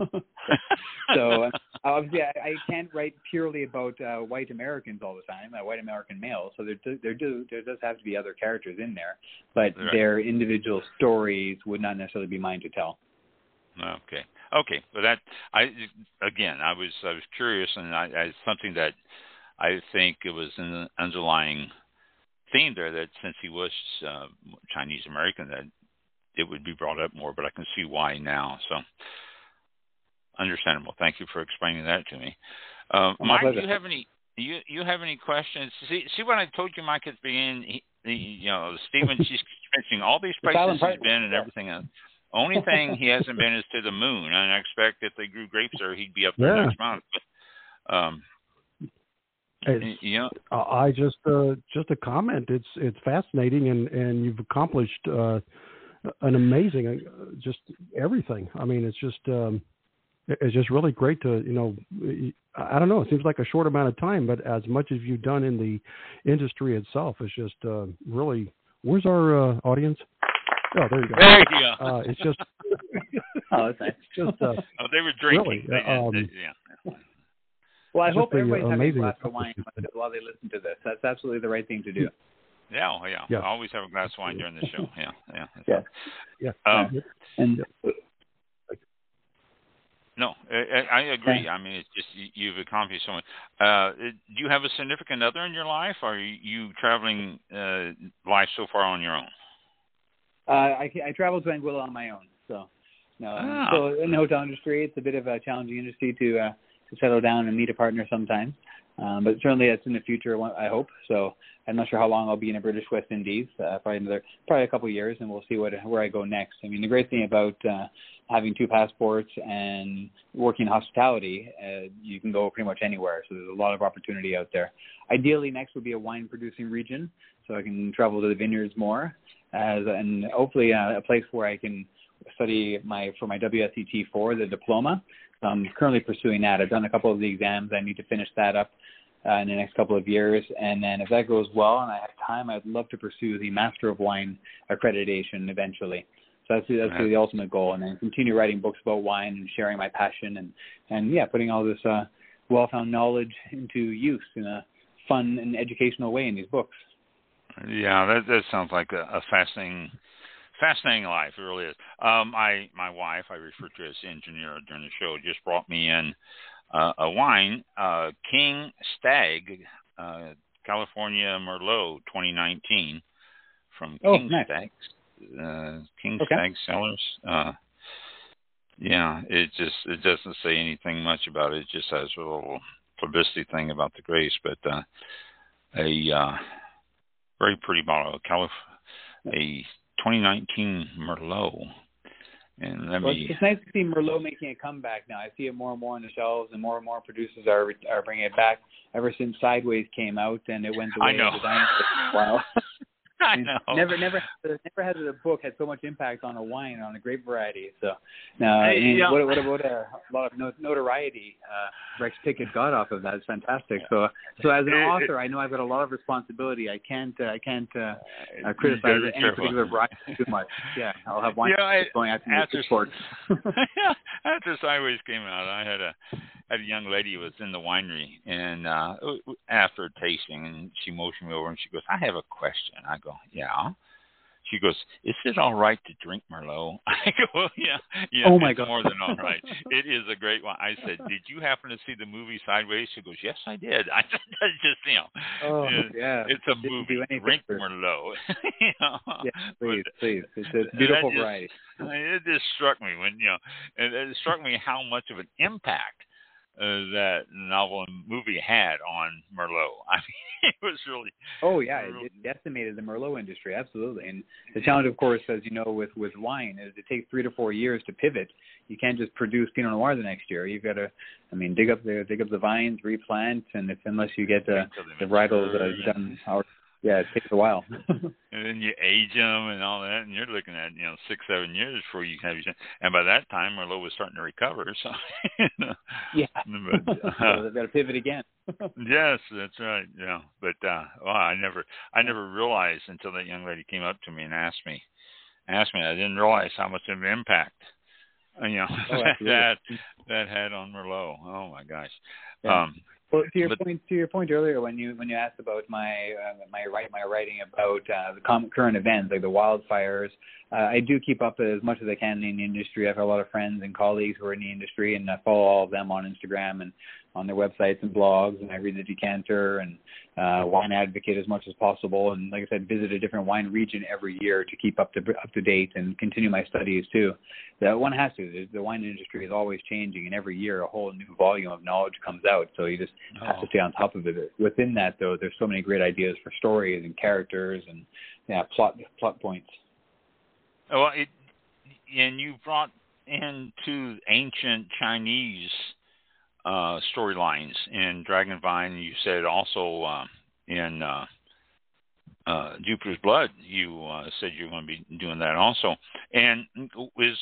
So uh, obviously, I, I can't write purely about uh, white Americans all the time, uh, white American males. So there do, there do there does have to be other characters in there, but right. Their individual stories would not necessarily be mine to tell. Okay. Okay. But that I again, I was I was curious, and I, I something that I think it was an underlying theme there that since he was uh, Chinese American, that it would be brought up more. But I can see why now. So understandable. Thank you for explaining that to me. Uh, Mike, do you have any you you have any questions? See see what I told you, Mike, at the beginning. He, the, you know, Stephen, she's mentioning all these places he's been and everything else. Only thing he hasn't been is to the moon, and I expect if they grew grapes there, he'd be up there yeah. next month. But, um, it's, you know, I just uh, just a comment. It's it's fascinating, and, and you've accomplished uh, an amazing, uh, just everything. I mean, it's just um, it's just really great to you know. I don't know. It seems like a short amount of time, but as much as you've done in the industry itself, it's just uh, really. Where's our uh, audience? Oh, there you go. There you go. Uh, it's just. oh, that's nice. It's just. Uh, oh, they were drinking. Really, they, um, they, yeah. Well, I hope the, everybody's uh, having a amazing glass of wine while they listen to this. That's absolutely the right thing to do. Yeah, oh, yeah. yeah. I always have a glass of wine during the show. Yeah, yeah. Yeah. Yeah. Um, and. No, I, I agree. I mean, it's just you've accomplished so much. Uh, do you have a significant other in your life, or are you traveling uh, life so far on your own? Uh, I, I travel to Anguilla on my own, so no. Ah. So in the hotel industry, it's a bit of a challenging industry to uh, to settle down and meet a partner sometimes. Um, but certainly that's in the future, I hope. So I'm not sure how long I'll be in the British West Indies. Uh, probably another, probably a couple of years, and we'll see what where I go next. I mean, the great thing about uh, having two passports and working hospitality, uh, you can go pretty much anywhere. So there's a lot of opportunity out there. Ideally, next would be a wine-producing region, so I can travel to the vineyards more, as and hopefully uh, a place where I can study my for my W S E T four, the diploma. So I'm currently pursuing that. I've done a couple of the exams. I need to finish that up uh, in the next couple of years. And then if that goes well and I have time, I'd love to pursue the Master of Wine accreditation eventually. So that's, that's the ultimate goal. And then continue writing books about wine and sharing my passion and, and yeah, putting all this uh, well-found knowledge into use in a fun and educational way in these books. Yeah, that, that sounds like a, a fascinating fascinating life. It really is. Um, I, my wife, I refer to as engineer during the show, just brought me in uh, a wine, uh, King Stag, uh, California Merlot twenty nineteen from Oh, King nice. Stag, uh, King Okay. Stag Cellars. Uh, yeah, it just it doesn't say anything much about it. It just has a little publicity thing about the grapes, but uh, a uh, very pretty bottle of Calif- a twenty nineteen Merlot. And let Well, me. it's nice to see Merlot making a comeback now. I see it more and more on the shelves, and more and more producers are are bringing it back. Ever since Sideways came out, and it went the way I know. of the dinosaurs. Wow. I I mean, know. Never, never, never has a book had so much impact on a wine, on a grape variety. So, now, I mean, Yeah. what, what, what a, a lot of not- notoriety uh, Rex Pickett got off of that. It's fantastic. So, so as an It- author, I know I've got a lot of responsibility. I can't, uh, I can't uh, uh, You gotta criticize be any careful. particular variety too much. Yeah, I'll have wine Yeah, I- going after after- the sports. After Sideways came out, I had a had a young lady who was in the winery, and uh, after tasting, and she motioned me over, and she goes, "I have a question." I go, "Yeah." She goes, "Is it all right to drink Merlot?" I go, well, "Yeah, yeah, Oh my it's God. more than all right. It is a great one." I said, "Did you happen to see the movie Sideways?" She goes, "Yes, I did." I said, "That's just, you know, Oh, it- yeah. it's a Didn't movie. do anything Drink for- Merlot." You know? Yeah, please, But please. It's a beautiful that just- variety. It just struck me when, you know, and it struck me how much of an impact uh, that novel and movie had on Merlot. I mean, it was really. Oh yeah, it, really- it decimated the Merlot industry, absolutely. And the challenge, of course, as you know, with with wine, is it takes three to four years to pivot. You can't just produce Pinot Noir the next year. You've got to, I mean, dig up the dig up the vines, replant, and if unless you get the Until the they varietals mature, uh, done, or, yeah, it takes a while. And then you age them and all that, and you're looking at, you know, six, seven years before you have your. And by that time, Merlot was starting to recover. So, you know, yeah, but, uh, so they've got to pivot again. yes, that's right. Yeah, but uh, well, I never, I never realized until that young lady came up to me and asked me, asked me. I didn't realize how much of an impact, uh, you know, Oh, that, absolutely. that that had on Merlot. Oh my gosh. Yeah. Um, Well, to your But- point, to your point earlier, when you when you asked about my uh, my write my writing about uh, the com- current events like the wildfires, uh, I do keep up as much as I can in the industry. I have a lot of friends and colleagues who are in the industry, and I follow all of them on Instagram and on their websites and blogs. And I read the Decanter and uh, Wine Advocate as much as possible. And like I said, visit a different wine region every year to keep up to up to date and continue my studies too. That one has to. The, the wine industry is always changing, and every year a whole new volume of knowledge comes out. So you just have to stay on top of it. Within that, though, there's so many great ideas for stories and characters and yeah, plot plot points. Well, it, and you brought into ancient Chinese uh, storylines in Dragonvine. You said also uh, in uh, uh, Jupiter's Blood, you uh, said you're going to be doing that also. And is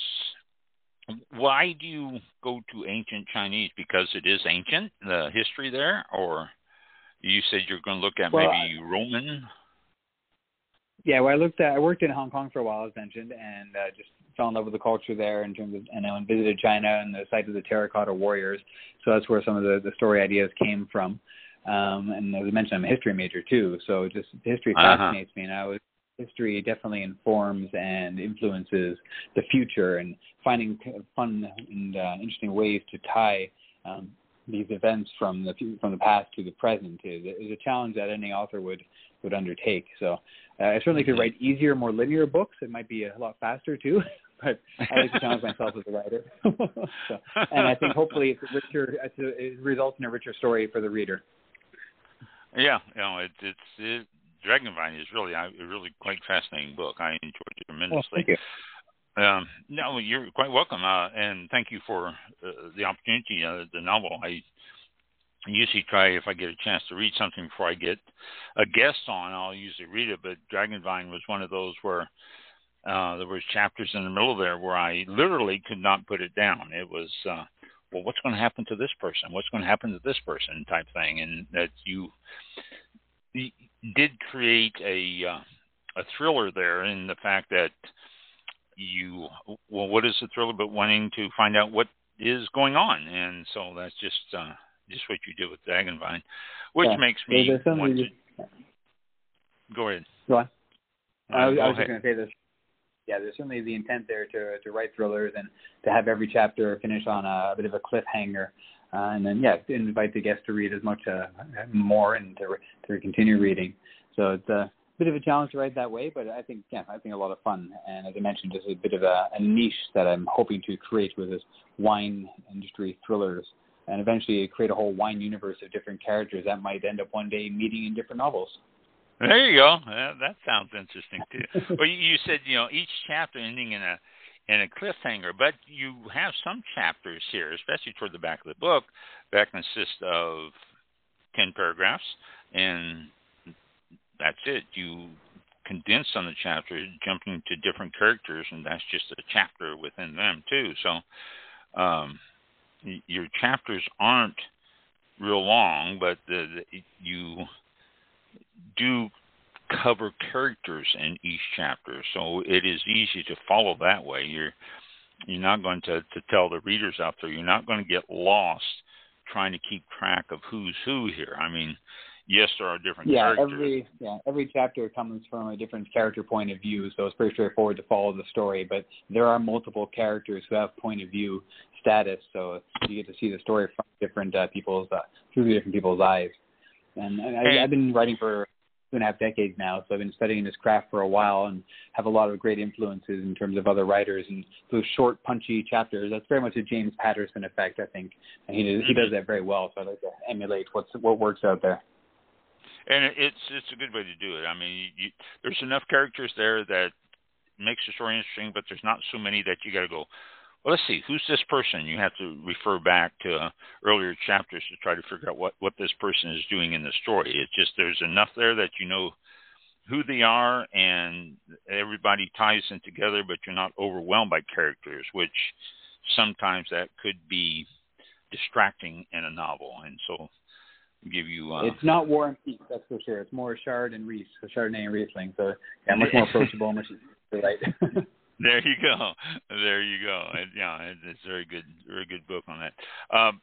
why do you go to ancient Chinese? Because it is ancient, the history there, or you said you're going to look at Well, maybe Roman? Yeah, well, I looked at, I worked in Hong Kong for a while, as mentioned, and uh, just fell in love with the culture there in terms of, and I visited China and the site of the Terracotta Warriors. So that's where some of the, the story ideas came from. Um, and as I mentioned, I'm a history major too, so just history Uh-huh. fascinates me. And I was, history definitely informs and influences the future, and finding fun and uh, interesting ways to tie um, these events from the from the past to the present is, is a challenge that any author would would undertake. So uh, I certainly could write easier, more linear books. It might be a lot faster too, but I like to challenge myself as a writer. So, and I think hopefully it's a richer, it's a, it results in a richer story for the reader. Yeah, you know, it, it's it, Dragonvine is really a really quite fascinating book. I enjoyed it Well, tremendously. thank you. Um, no, you're quite welcome, uh, and thank you for uh, the opportunity. Uh, the novel, I usually try, if I get a chance to read something before I get a guest on, I'll usually read it. But Dragonvine was one of those where uh, there was chapters in the middle there where I literally could not put it down. It was, uh, well, what's going to happen to this person? What's going to happen to this person? Type thing, and that you, you did create a uh, a thriller there in the fact that you, well, what is the thriller but wanting to find out what is going on? And so that's just uh, just what you did with Dragonvine, which Yeah. makes me There's something want to just- go ahead. Go on. Uh, I was, go I was just ahead. going to say this. yeah, there's certainly the intent there to to write thrillers and to have every chapter finish on a, a bit of a cliffhanger, uh, and then yeah, invite the guest to read as much uh, more and to to continue reading. So it's a bit of a challenge to write that way, but I think yeah, I think a lot of fun. And as I mentioned, just a bit of a, a niche that I'm hoping to create with this wine industry thrillers, and eventually create a whole wine universe of different characters that might end up one day meeting in different novels. There you go. That, that sounds interesting too. Well, you said you know each chapter ending in a in a cliffhanger, but you have some chapters here, especially toward the back of the book, that consist of ten paragraphs, and that's it. You condense on the chapter, jumping to different characters, and that's just a chapter within them too. So um, y- your chapters aren't real long, but the, the, you do cover characters in each chapter, so it is easy to follow that way. You're you're not going to, to tell the readers out there, you're not going to get lost trying to keep track of who's who here. I mean, yes, there are different yeah, characters. Every, yeah, every chapter comes from a different character point of view, so it's pretty straightforward to follow the story, but there are multiple characters who have point of view status, so you get to see the story from different uh, people's, uh, through different people's eyes. And I, I've been writing for two and a half decades now, so I've been studying this craft for a while and have a lot of great influences in terms of other writers and those short, punchy chapters. That's very much a James Patterson effect, I think, and he does, he does that very well. So I like to emulate what's what works out there. And it's it's a good way to do it. I mean, you, there's enough characters there that makes the story interesting, but there's not so many that you got to go, well, let's see, who's this person? You have to refer back to uh, earlier chapters to try to figure out what, what this person is doing in the story. It's just there's enough there that you know who they are, and everybody ties in together, but you're not overwhelmed by characters, which sometimes that could be distracting in a novel. And so give you... Uh, it's not War and Peace, that's for sure. It's more Chard and Reese, Chardonnay and Riesling. So yeah, much more approachable, much easier, right? There you go. There you go. And, yeah, it's a very good, very good book on that. Um,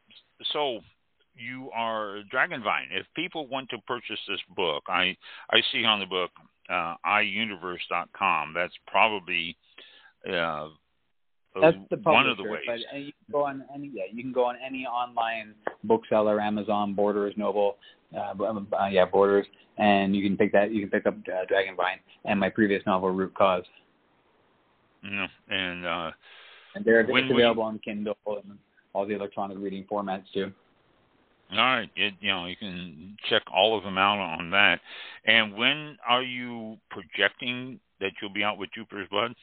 so you are Dragonvine. If people want to purchase this book, I I see on the book uh, i universe dot com. That's probably uh, That's the publisher, one of the ways. But you can go on any yeah, you can go on any online bookseller, Amazon, Borders, Noble, uh, uh, yeah, Borders, and you can pick that. You can pick up uh, Dragonvine and my previous novel, Root Cause. Yeah, and uh, and they're it's available we, on Kindle and all the electronic reading formats too. All right, it, you know you can check all of them out on that. And when are you projecting that you'll be out with Jupiter's Blood?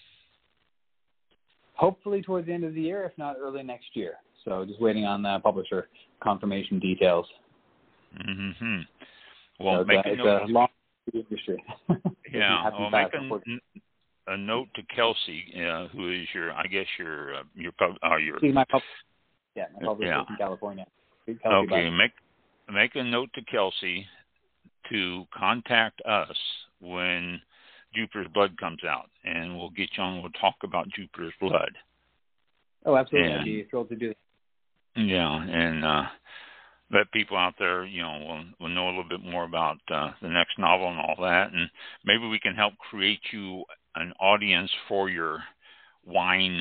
Hopefully towards the end of the year, if not early next year. So just waiting on the publisher confirmation details. Mm-hmm. Well, so make it's, a, a, note it's a long industry. Yeah, well, make a, a note to Kelsey, uh, who is your, I guess your, uh, your, uh, your. She's my pub- yeah, my publisher yeah. in California. Kelsey okay, make make a note to Kelsey to contact us when Jupiter's Blood comes out, and we'll get you on. We'll talk about Jupiter's Blood. Oh, absolutely! And, I'd be thrilled to do that. Yeah, and uh, let people out there, you know, will, will know a little bit more about uh, the next novel and all that, and maybe we can help create you an audience for your wine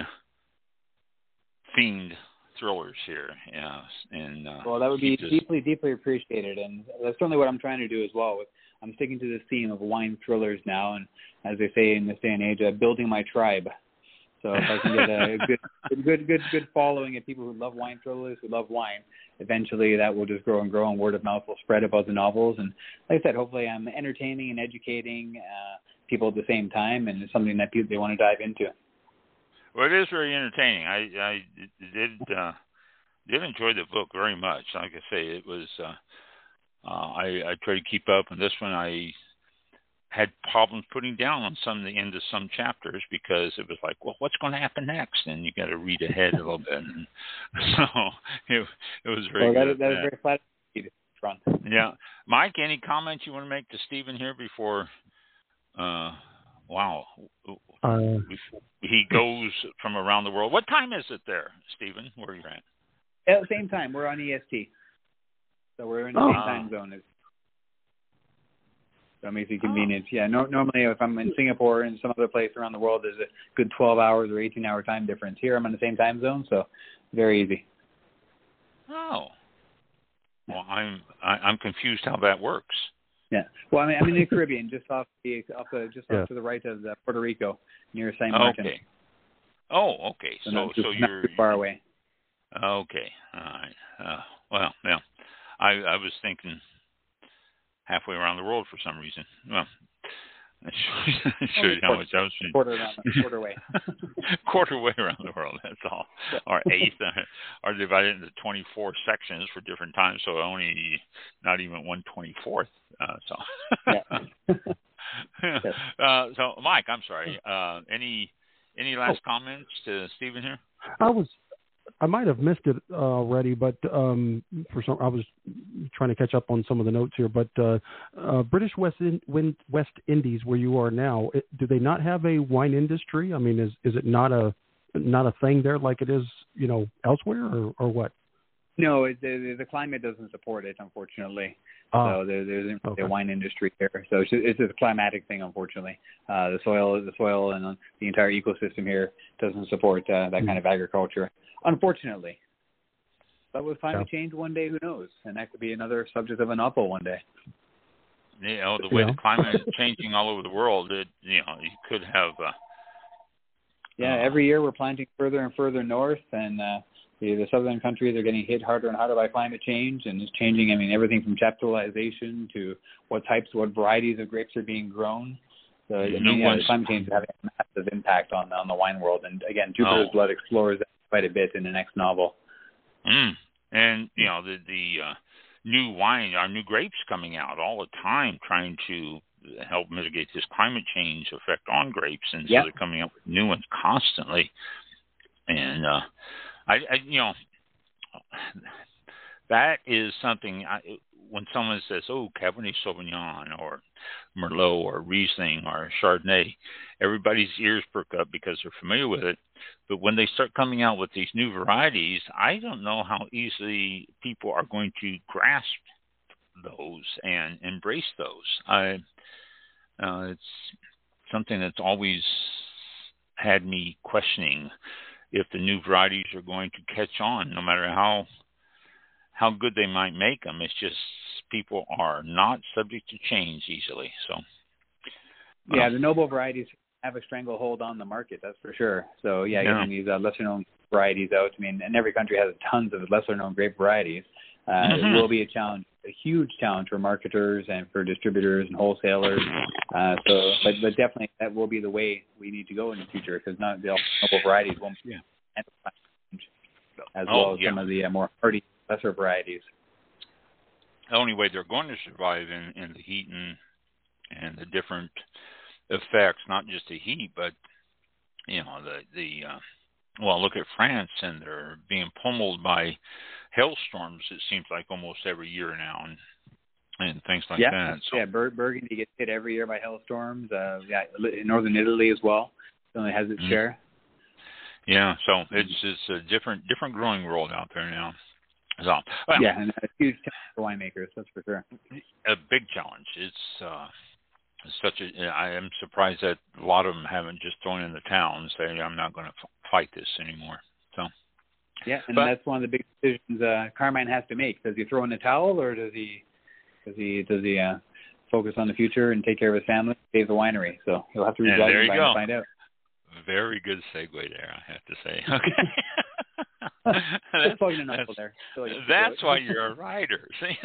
themed thrillers here. Yeah, and uh, well, that would be this... deeply, deeply appreciated, and that's certainly what I'm trying to do as well. I'm sticking to this theme of wine thrillers now, and as they say in this day and age, uh, building my tribe. So if I can get a good, good, good, good following of people who love wine thrillers, who love wine, eventually that will just grow and grow, and word of mouth will spread about the novels. And like I said, hopefully I'm entertaining and educating uh, people at the same time, and it's something that people they want to dive into. Well, it is very entertaining. I, I did uh, did enjoy the book very much. Like I say, it was. Uh, uh, I, I try to keep up, and this one I had problems putting down on some the end of some chapters because it was like, well, what's going to happen next? And you got to read ahead a little bit. And so it, it was very well, good. That, that was very flat. Front. Yeah, Mike, any comments you want to make to Stephen here before? Uh, wow, uh, he goes from around the world. What time is it there, Stephen? Where are you at? At the same time, we're on E S T, so we're in the oh. same time zone. So it makes it convenient. Oh. Yeah, no, normally if I'm in Singapore and some other place around the world, there's a good twelve hours or eighteen hour time difference. Here I'm in the same time zone, so very easy. Oh. Well, I'm I, I'm confused how that works. Yeah. Well, I mean, I'm in the Caribbean, just off the off the just yeah. off to the right of the Puerto Rico, near Saint Martin. Okay. Oh, okay. So So, not, so not you're too far away. Okay. All right. Uh, well, yeah. I I was thinking halfway around the world for some reason. Well, that shows, shows how much I was thinking. Quarter around, quarter way. Quarter way around the world. That's all. Our eighth uh, are divided into twenty-four sections for different times, so only not even one twenty-fourth. Uh, so. Yeah. Yes. uh, so, Mike, I'm sorry. Uh, any any last oh. comments to Stephen here? I was. I might have missed it uh, already, but um, for some, I was trying to catch up on some of the notes here. But uh, uh, British West in, West Indies, where you are now, it, do they not have a wine industry? I mean, is is it not a not a thing there like it is, you know, elsewhere, or, or what? No, it, the, the climate doesn't support it, unfortunately. Uh, so there, there isn't really okay. a wine industry there. So it's, it's a climatic thing, unfortunately. Uh, the soil, the soil, and the entire ecosystem here doesn't support uh, that mm-hmm. kind of agriculture, unfortunately. But with climate yeah. change, one day, who knows? And that could be another subject of an O P P O one day. You know, the way yeah. the climate is changing all over the world, it, you know, you could have. Uh, yeah, uh, every year we're planting further and further north, and uh, the, the southern countries are getting hit harder and harder by climate change, and it's changing. I mean, everything from chaptalization to what types, what varieties of grapes are being grown. So I mean, yeah, climate change is having a massive impact on on the wine world. And again, Jupiter's oh. Blood explores that quite a bit in the next novel. Mm. And you know, the the uh, new wine, our new grapes coming out all the time, trying to help mitigate this climate change effect on grapes, and yep. so they're coming up with new ones constantly. And uh, I, I, you know, that is something. I, when someone says, "Oh, Cabernet Sauvignon," or Merlot, or Riesling, or Chardonnay, everybody's ears perk up because they're familiar with it. But when they start coming out with these new varieties, I don't know how easily people are going to grasp those and embrace those. I, uh, it's something that's always had me questioning if the new varieties are going to catch on, no matter how how good they might make them. It's just people are not subject to change easily. So, yeah, um, the noble varieties have a stranglehold on the market, that's for sure. So, yeah, yeah. getting these uh, lesser-known varieties out. I mean, and every country has tons of lesser-known grape varieties. Uh, mm-hmm. It will be a challenge, a huge challenge for marketers and for distributors and wholesalers. Uh, so, but, but definitely that will be the way we need to go in the future, because not the noble varieties won't be yeah. as oh, well as yeah. some of the uh, more hardy lesser varieties. The only way they're going to survive in, in the heat and and the different effects, not just the heat, but you know the the uh, well, look at France, and they're being pummeled by hailstorms. It seems like almost every year now, and and things like yeah, that. So, yeah, Bur- Burgundy gets hit every year by hailstorms. Uh, yeah, northern Italy as well. It only has its mm-hmm. share. Yeah, so it's it's a different different growing world out there now. So, well, yeah, and a huge challenge for winemakers, that's for sure. A big challenge. It's uh, such a. I am surprised that a lot of them haven't just thrown in the towel and say, "I'm not going to f- fight this anymore." So, yeah, and but, that's one of the big decisions uh, Carmine has to make. Does he throw in the towel, or does he does he does he uh, focus on the future and take care of his family, save the winery? So he'll have to read Dragon's Vine and find out. Very good segue there, I have to say. Okay. Just plugging an apple there. Like that's why you're a writer. See?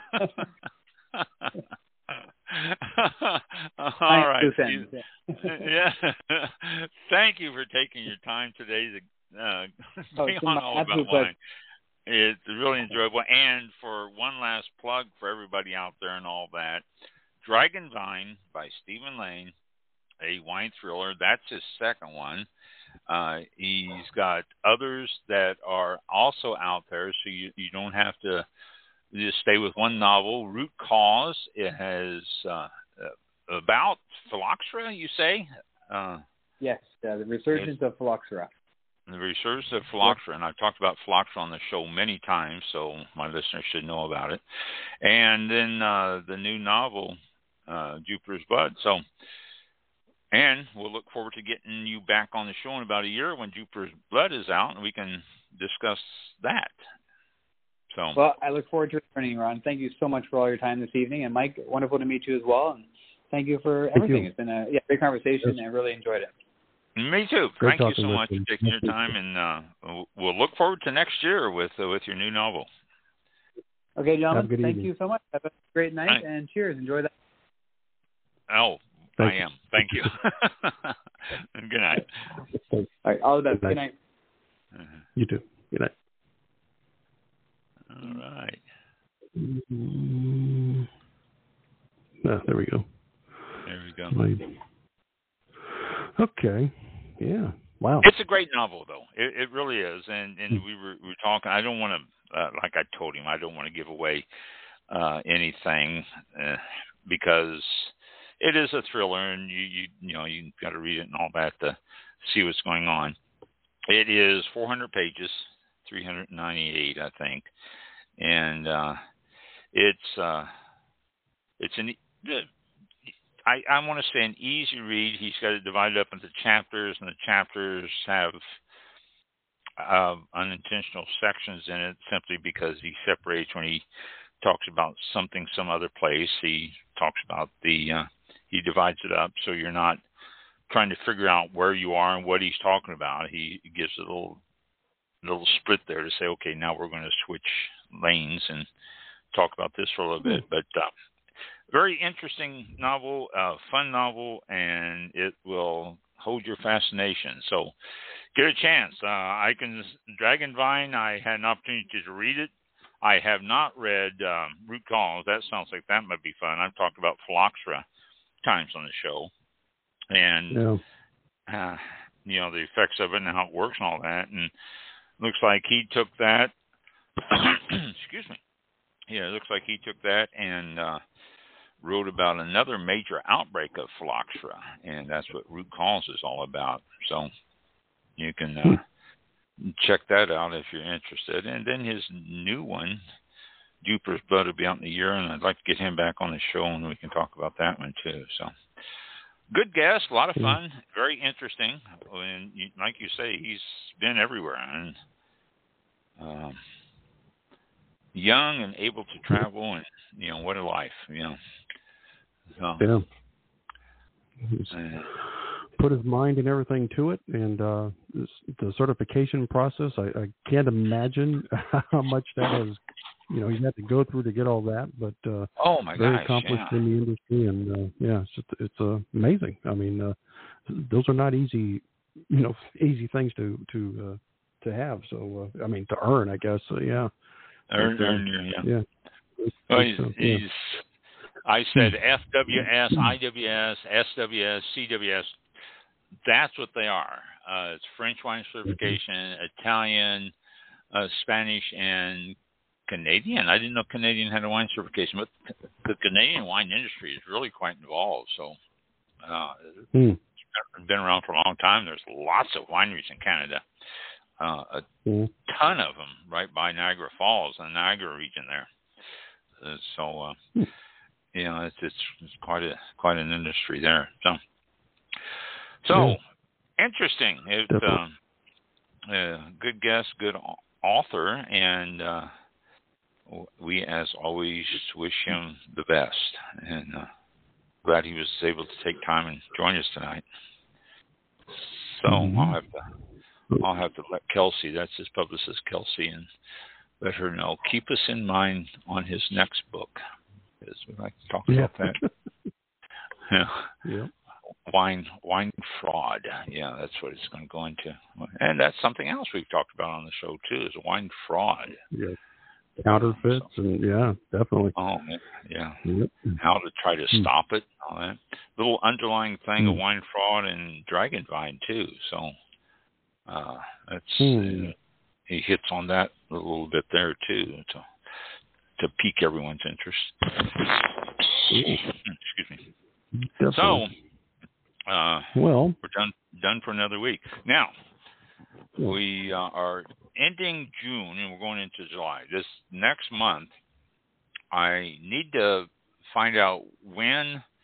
All right. You, yeah. Thank you for taking your time today to uh, oh, be on All About Wine. It's really enjoyable. And for one last plug for everybody out there and all that, Dragon's Vine by Stephen Lane, a wine thriller. That's his second one. Uh, he's got others that are also out there, so you, you don't have to just stay with one novel. Root Cause, it has uh, about phylloxera, you say? Uh, yes, uh, the resurgence of phylloxera. The resurgence of phylloxera, and I've talked about phylloxera on the show many times, so my listeners should know about it. And then uh, the new novel, uh, Jupiter's Blood. So, and we'll look forward to getting you back on the show in about a year when Jupiter's Blood is out, and we can discuss that. So, well, I look forward to returning, Ron. Thank you so much for all your time this evening, and Mike, wonderful to meet you as well. And thank you for Thank everything. you. It's been a yeah, great conversation, and I really enjoyed it. Me too. Great Thank you so talking much with for you. taking your time, and uh, we'll look forward to next year with uh, with your new novel. Okay, gentlemen, good thank evening. you so much. Have a great night, Right. and cheers. Enjoy that. Oh, Thank I you. am. Thank you. Good night. All right, all the best. Good Good night. night. Uh-huh. You too. Good night. All right. Mm, ah, there we go. There we go. My- okay. Yeah. Wow. It's a great novel, though. It, it really is. And and we were we were talking. I don't want to, uh, like I told him, I don't want to give away uh, anything uh, because it is a thriller, and you you you know you got to read it and all that to see what's going on. It is four hundred pages, three hundred ninety-eight, I think, and uh, it's uh, it's an. I, I want to say an easy read. He's got it divided up into chapters, and the chapters have uh, unintentional sections in it simply because he separates when he talks about something some other place. He talks about the, uh, he divides it up so you're not trying to figure out where you are and what he's talking about. He gives a little, little split there to say, okay, now we're going to switch lanes and talk about this for a little bit. But uh, very interesting novel, uh, fun novel, and it will hold your fascination. So get a chance. Uh, I can, Dragonvine, I had an opportunity to read it. I have not read um, Root Cause. That sounds like that might be fun. I've talked about Phylloxera times on the show. And, Yeah. uh, you know, the effects of it and how it works and all that. And looks like he took that. Excuse me. Yeah, it looks like he took that and uh, wrote about another major outbreak of phylloxera, and that's what Root Cause is all about. So you can uh, check that out if you're interested. And then his new one, Jupiter's Blood, will be out in a year, and I'd like to get him back on the show, and we can talk about that one too. So good guest, a lot of fun, very interesting. And you, like you say, he's been everywhere, and um, young and able to travel, and you know, what a life, you know. So, Yeah. He's uh, put his mind and everything to it, and uh, this, the certification process, I, I can't imagine how much that has, you know, he's had to go through to get all that, but uh, oh my very gosh, accomplished yeah. in the industry, and uh, yeah, it's just, it's uh, amazing. I mean, uh, those are not easy, you know, easy things to to uh, to have. So, uh, I mean, to earn, I guess. So, yeah. Earn, But, uh, earn, yeah. yeah. Well, It's, he's, uh, yeah. he's, I said F W S, I W S, S W S, C W S. That's what they are. Uh, it's French wine certification, Italian, uh, Spanish, and Canadian. I didn't know Canadian had a wine certification, but the Canadian wine industry is really quite involved. So uh, Mm. it's been around for a long time. There's lots of wineries in Canada. Uh, a Mm. ton of them right by Niagara Falls, the Niagara region there. Uh, so, uh, Mm. you know, it's, it's it's quite a quite an industry there. So, so Yeah. interesting. It, Definitely. um, uh, good guest, good author, and uh, we, as always, wish him the best. And uh, glad he was able to take time and join us tonight. So Mm-hmm. I'll have to. I'll have to let Kelsey, that's his publicist, Kelsey, and let her know. Keep us in mind on his next book, because we like to talk Yeah. about that. Yeah. Yeah. Wine, wine fraud. Yeah, that's what it's going to go into. And that's something else we've talked about on the show, too, is wine fraud. Yeah. Counterfeits, So, and yeah, definitely. oh, yeah. Yep. How to try to Hmm. stop it, all that. Little underlying thing Hmm. of wine fraud and Dragonvine, too. So, uh, that's... Hmm. Uh, he hits on that a little bit there too, to to pique everyone's interest. Excuse me. Definitely. So, uh, well, we're done done for another week. Now, yeah. we uh, are ending June and we're going into July. This next month, I need to find out when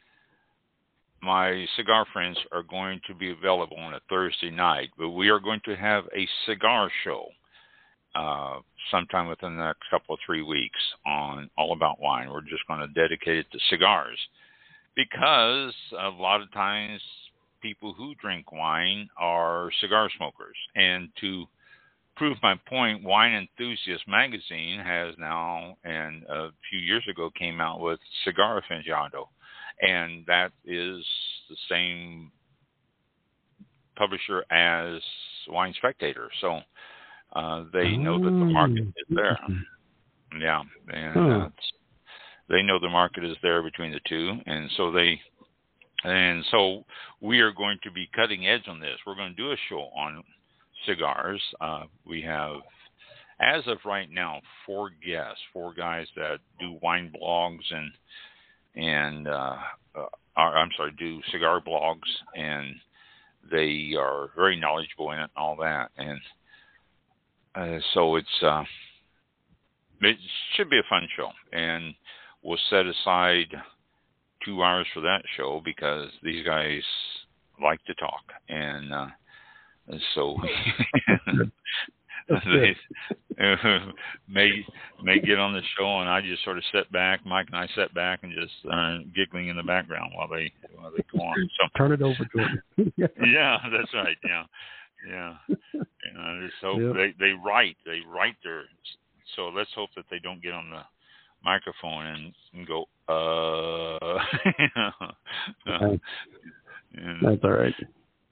my cigar friends are going to be available on a Thursday night, but we are going to have a cigar show uh, sometime within the next couple of three weeks on All About Wine. We're just going to dedicate it to cigars because a lot of times people who drink wine are cigar smokers. And to prove my point, Wine Enthusiast magazine has now, and a few years ago came out with Cigar Aficionado, and that is the same publisher as Wine Spectator. So uh, they know that the market is there. Yeah, and huh. uh, they know the market is there between the two, and so they, and so we are going to be cutting edge on this. We're going to do a show on cigars. Uh, we have, as of right now, four guests, four guys that do wine blogs and and uh, uh, are, I'm sorry, do cigar blogs, and they are very knowledgeable in it and all that. And uh, so it's uh, it should be a fun show, and we'll set aside two hours for that show because these guys like to talk, and uh, so they uh, may may get on the show, and I just sort of sit back. Mike and I sit back and just uh, giggling in the background while they while they go on. So turn it over to them. yeah. yeah, that's right. Yeah, yeah. You know, so yep. they they write they write their. So let's hope that they don't get on the microphone and, and go uh. uh That's all right.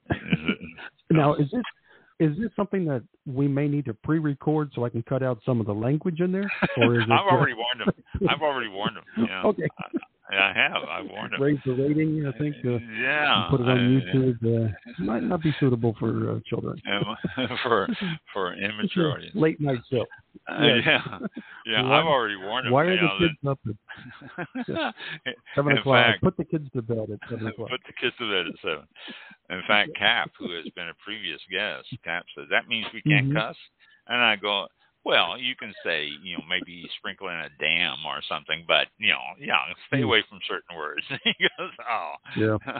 Now, is this is this something that we may need to pre-record so I can cut out some of the language in there? Or is it, I've already warned them. I've already warned them. Yeah. Okay. I, I have. I've warned them. Raise the rating, I think. Uh, yeah. Put it on I, YouTube. Uh, might not be suitable for uh, children. for for an immature audience. Late night show. Uh, yeah. Yeah. Why, I've already warned them. Why are the know, kids up at yeah. seven in o'clock? Fact, put the kids to bed at seven o'clock. Put the kids to bed at seven. In fact, Cap, who has been a previous guest, Cap says, that means we can't mm-hmm. cuss? And I go, well, you can say, you know, maybe sprinkle in a damn or something, but, you know, yeah, stay away from certain words. He goes, oh. Yeah.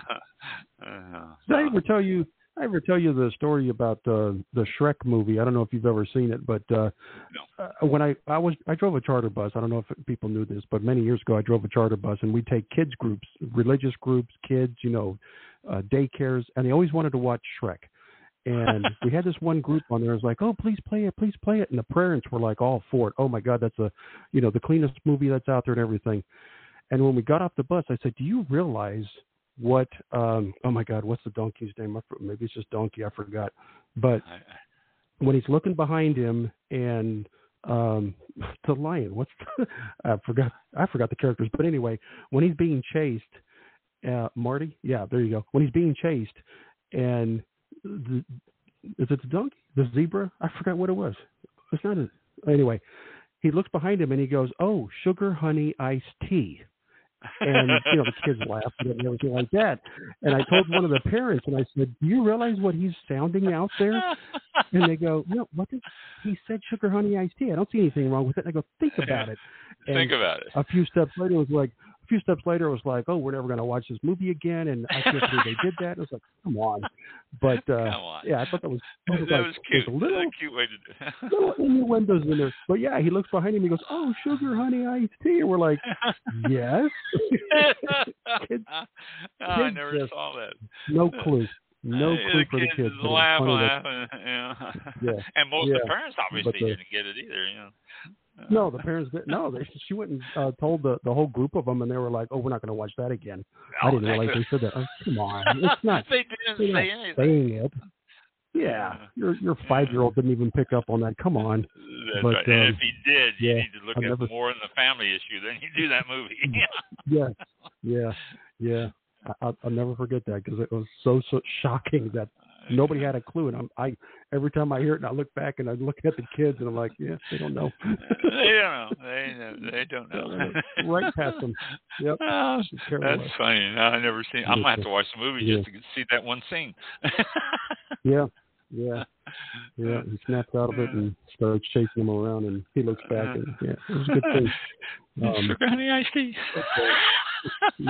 uh, Did I ever tell you, I ever tell you the story about uh, the Shrek movie? I don't know if you've ever seen it, but uh, no. uh, when I, I was, I drove a charter bus. I don't know if people knew this, but many years ago I drove a charter bus, and we'd take kids groups, religious groups, kids, you know, uh, daycares, and they always wanted to watch Shrek. And we had this one group on there. It was like, oh, please play it, please play it. And the parents were like all for it. Oh my God, that's a, you know, the cleanest movie that's out there and everything. And when we got off the bus, I said, do you realize what, um, oh my God, what's the donkey's name? Maybe it's just Donkey. I forgot. But when he's looking behind him and um, the lion, what's, the, I forgot, I forgot the characters. But anyway, when he's being chased, uh, Marty, yeah, there you go. When he's being chased and, The, is it the donkey? The zebra? I forgot what it was. It's not a, anyway, he looks behind him and he goes, oh, sugar, honey, iced tea. And, you know, the kids laughed and everything like that. And I told one of the parents, and I said, do you realize what he's sounding out there? And they go, no, what did he said sugar, honey, iced tea. I don't see anything wrong with it. And I go, think about it. And think about it. A few steps later, it was like, a few steps later, it was like, oh, we're never going to watch this movie again. And I can't believe they did that. It was like, come on. But, uh, come on. yeah, I thought that was, that was, that like, was cute. was a little, that was a cute way to do it. little innuendos in there. But, yeah, he looks behind him. He goes, oh, sugar, honey, iced tea. And we're like, yes. kids, oh, I never just, saw that. No clue. No clue the for the kids. Laugh, laugh, that, yeah. yeah. And most yeah. of the parents obviously the, didn't get it either. You know. No, the parents didn't. No, they, she went and uh, told the, the whole group of them, and they were like, oh, we're not going to watch that again. No, I didn't realize they said that. Oh, come on. It's not, they didn't say anything. Saying it. Yeah, your your five-year-old didn't even pick up on that. Come on. That's but, right. And um, if he did, you yeah, need to look I've at never... more in the family issue than you do that movie. yeah, yeah, yeah. I, I'll never forget that because it was so so shocking that nobody had a clue. And I'm, I every time I hear it, and I look back and I look at the kids, and I'm like, yeah, they don't know. they don't know. They know. They don't know. Right past them. Yep. Oh, that's funny. No, I never seen. I might have to watch the movie yeah. just to see that one scene. yeah. Yeah, yeah. He snaps out of it and starts chasing him around, and he looks back, and yeah, it was a good thing. Um, Sugar honey iced tea. yeah,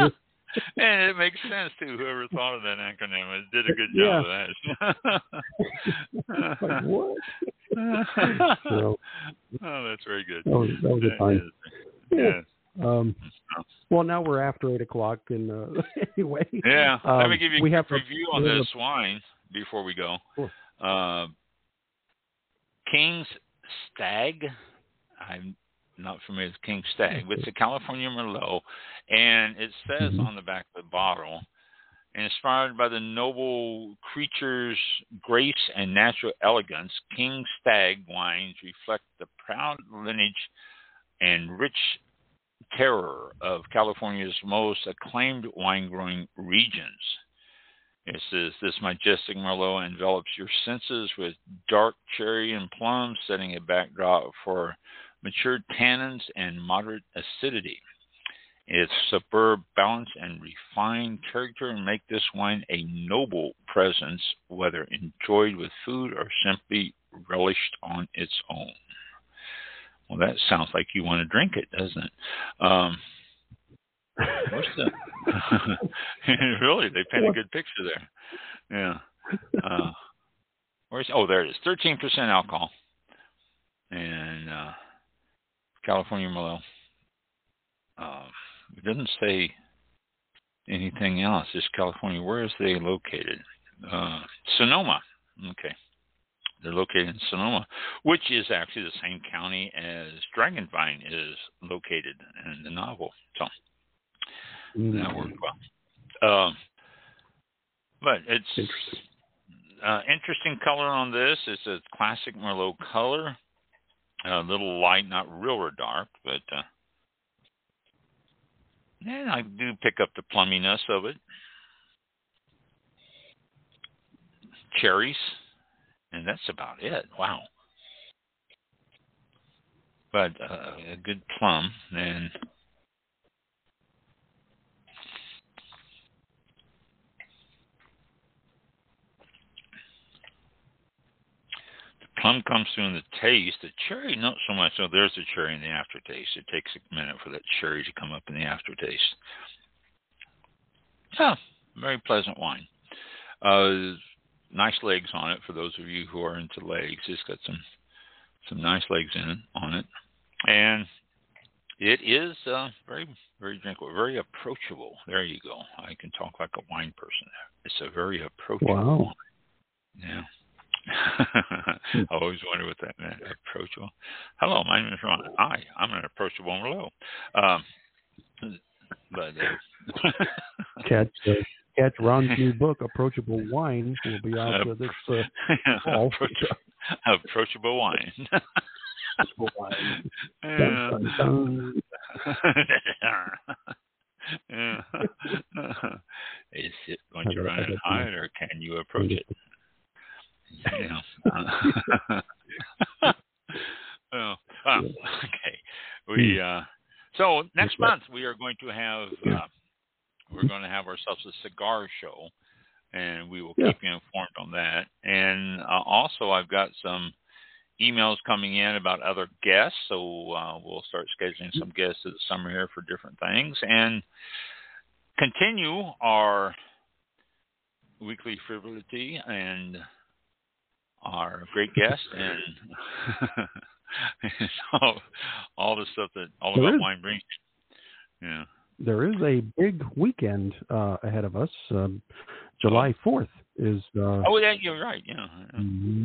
And it makes sense too. Whoever thought of that acronym did a good job yeah. of that. Like, what? So, oh, that's very good. That was, that was a time. Yeah. Um, well, now we're after eight o'clock, and uh, anyway. Yeah. Um, Let me give you we a have quick review on this wine before we go. Sure. Uh, King's Stag. I'm not familiar with King's Stag, but it's a California Merlot, and it says mm-hmm. on the back of the bottle, inspired by the noble creature's grace and natural elegance, King Stag wines reflect the proud lineage and rich terroir of California's most acclaimed wine-growing regions. It says, this majestic Merlot envelops your senses with dark cherry and plum, setting a backdrop for matured tannins and moderate acidity. Its superb balance and refined character make this wine a noble presence, whether enjoyed with food or simply relished on its own. Well, that sounds like you want to drink it, doesn't it? Um, what's the... really, they paint a good picture there. Yeah. Uh, where's... Oh, there it is. thirteen percent alcohol. And uh, California Merlot. Um, it doesn't say anything else. Just California. Where is they located? Uh, Sonoma. Okay. They're located in Sonoma, which is actually the same county as Dragonvine is located in the novel. So mm. that worked well. Um, but it's interesting. Uh, interesting color on this. It's a classic Merlot color. A little light, not real dark, but uh, yeah, I do pick up the plumminess of it. Cherries. And that's about it. Wow. But uh, a good plum. And the plum comes through in the taste. The cherry, not so much. So there's the cherry in the aftertaste. It takes a minute for that cherry to come up in the aftertaste. Yeah, very pleasant wine. Uh, nice legs on it for those of you who are into legs. It's got some some nice legs in it on it, and it is uh, very very drinkable, very approachable. There you go. I can talk like a wine person. It's a very approachable wow. wine. Yeah. I always wonder what that meant. Approachable. Hello, my name is Ron. Hi, I'm an approachable Merlot. Um, but uh, catch uh, catch Ron's new book, Approachable Wine, will be out uh, this uh, fall. Approach, approachable wine. Approachable wine. Yeah. Dun, dun, dun. Yeah. Is it going to run and hide, or can you approach it? Yeah. oh, oh, okay. We uh, so next month we are going to have uh, we're going to have ourselves a cigar show, and we will keep yeah. you informed on that. And uh, also, I've got some emails coming in about other guests, so uh, we'll start scheduling some guests this summer here for different things, and continue our weekly frivolity and our great guest and all, all the stuff that all there about is, wine brings. Yeah, there is a big weekend uh, ahead of us. Um, July fourth is. Uh, oh, yeah, you're right. Yeah, yeah.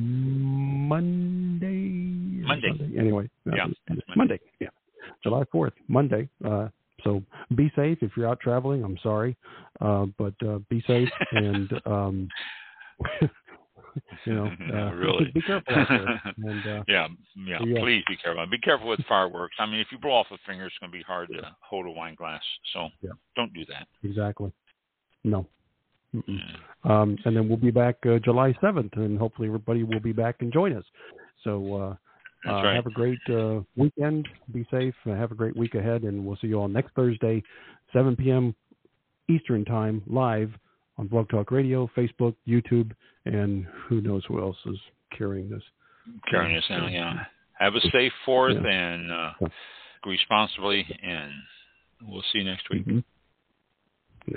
Monday. Monday. Monday. Anyway, yeah, Monday. Monday. Yeah, July fourth, Monday. Uh, so be safe if you're out traveling. I'm sorry, uh, but uh, be safe and. Um, You know, uh, really. Be careful out there. And, uh, yeah, yeah, yeah. Please be careful. Be careful with fireworks. I mean, if you blow off a finger, it's going to be hard to hold a wine glass. So yeah. don't do that. Exactly. No. Yeah. Um, and then we'll be back uh, July seventh, and hopefully everybody will be back and join us. So uh, That's uh, right. have a great uh, weekend. Be safe. Uh, have a great week ahead, and we'll see you all next Thursday, seven p.m. Eastern Time, live on Blog Talk Radio, Facebook, YouTube, and who knows who else is carrying this. Carrying this now, yeah. Have a safe fourth yeah. and uh, responsibly, and we'll see you next week. Mm-hmm. Yeah.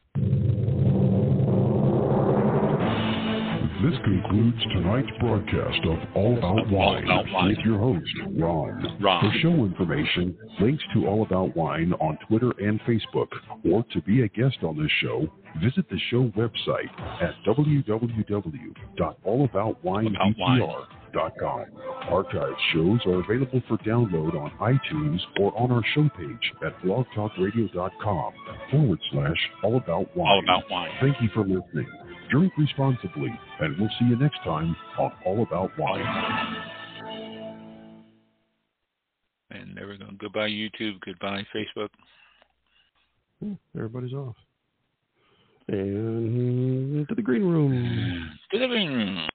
This concludes tonight's broadcast of All About Wine, All About Wine. with your host, Ron. Ron. For show information, links to All About Wine on Twitter and Facebook, or to be a guest on this show, visit the show website at w w w dot all about wine b t r dot com. Archived shows are available for download on iTunes or on our show page at blogtalkradio.com forward slash All About Wine. All About Wine. Thank you for listening. Drink responsibly, and we'll see you next time on All About Wine. And there we go. Goodbye, YouTube. Goodbye, Facebook. Everybody's off. And to the green room. To the green room.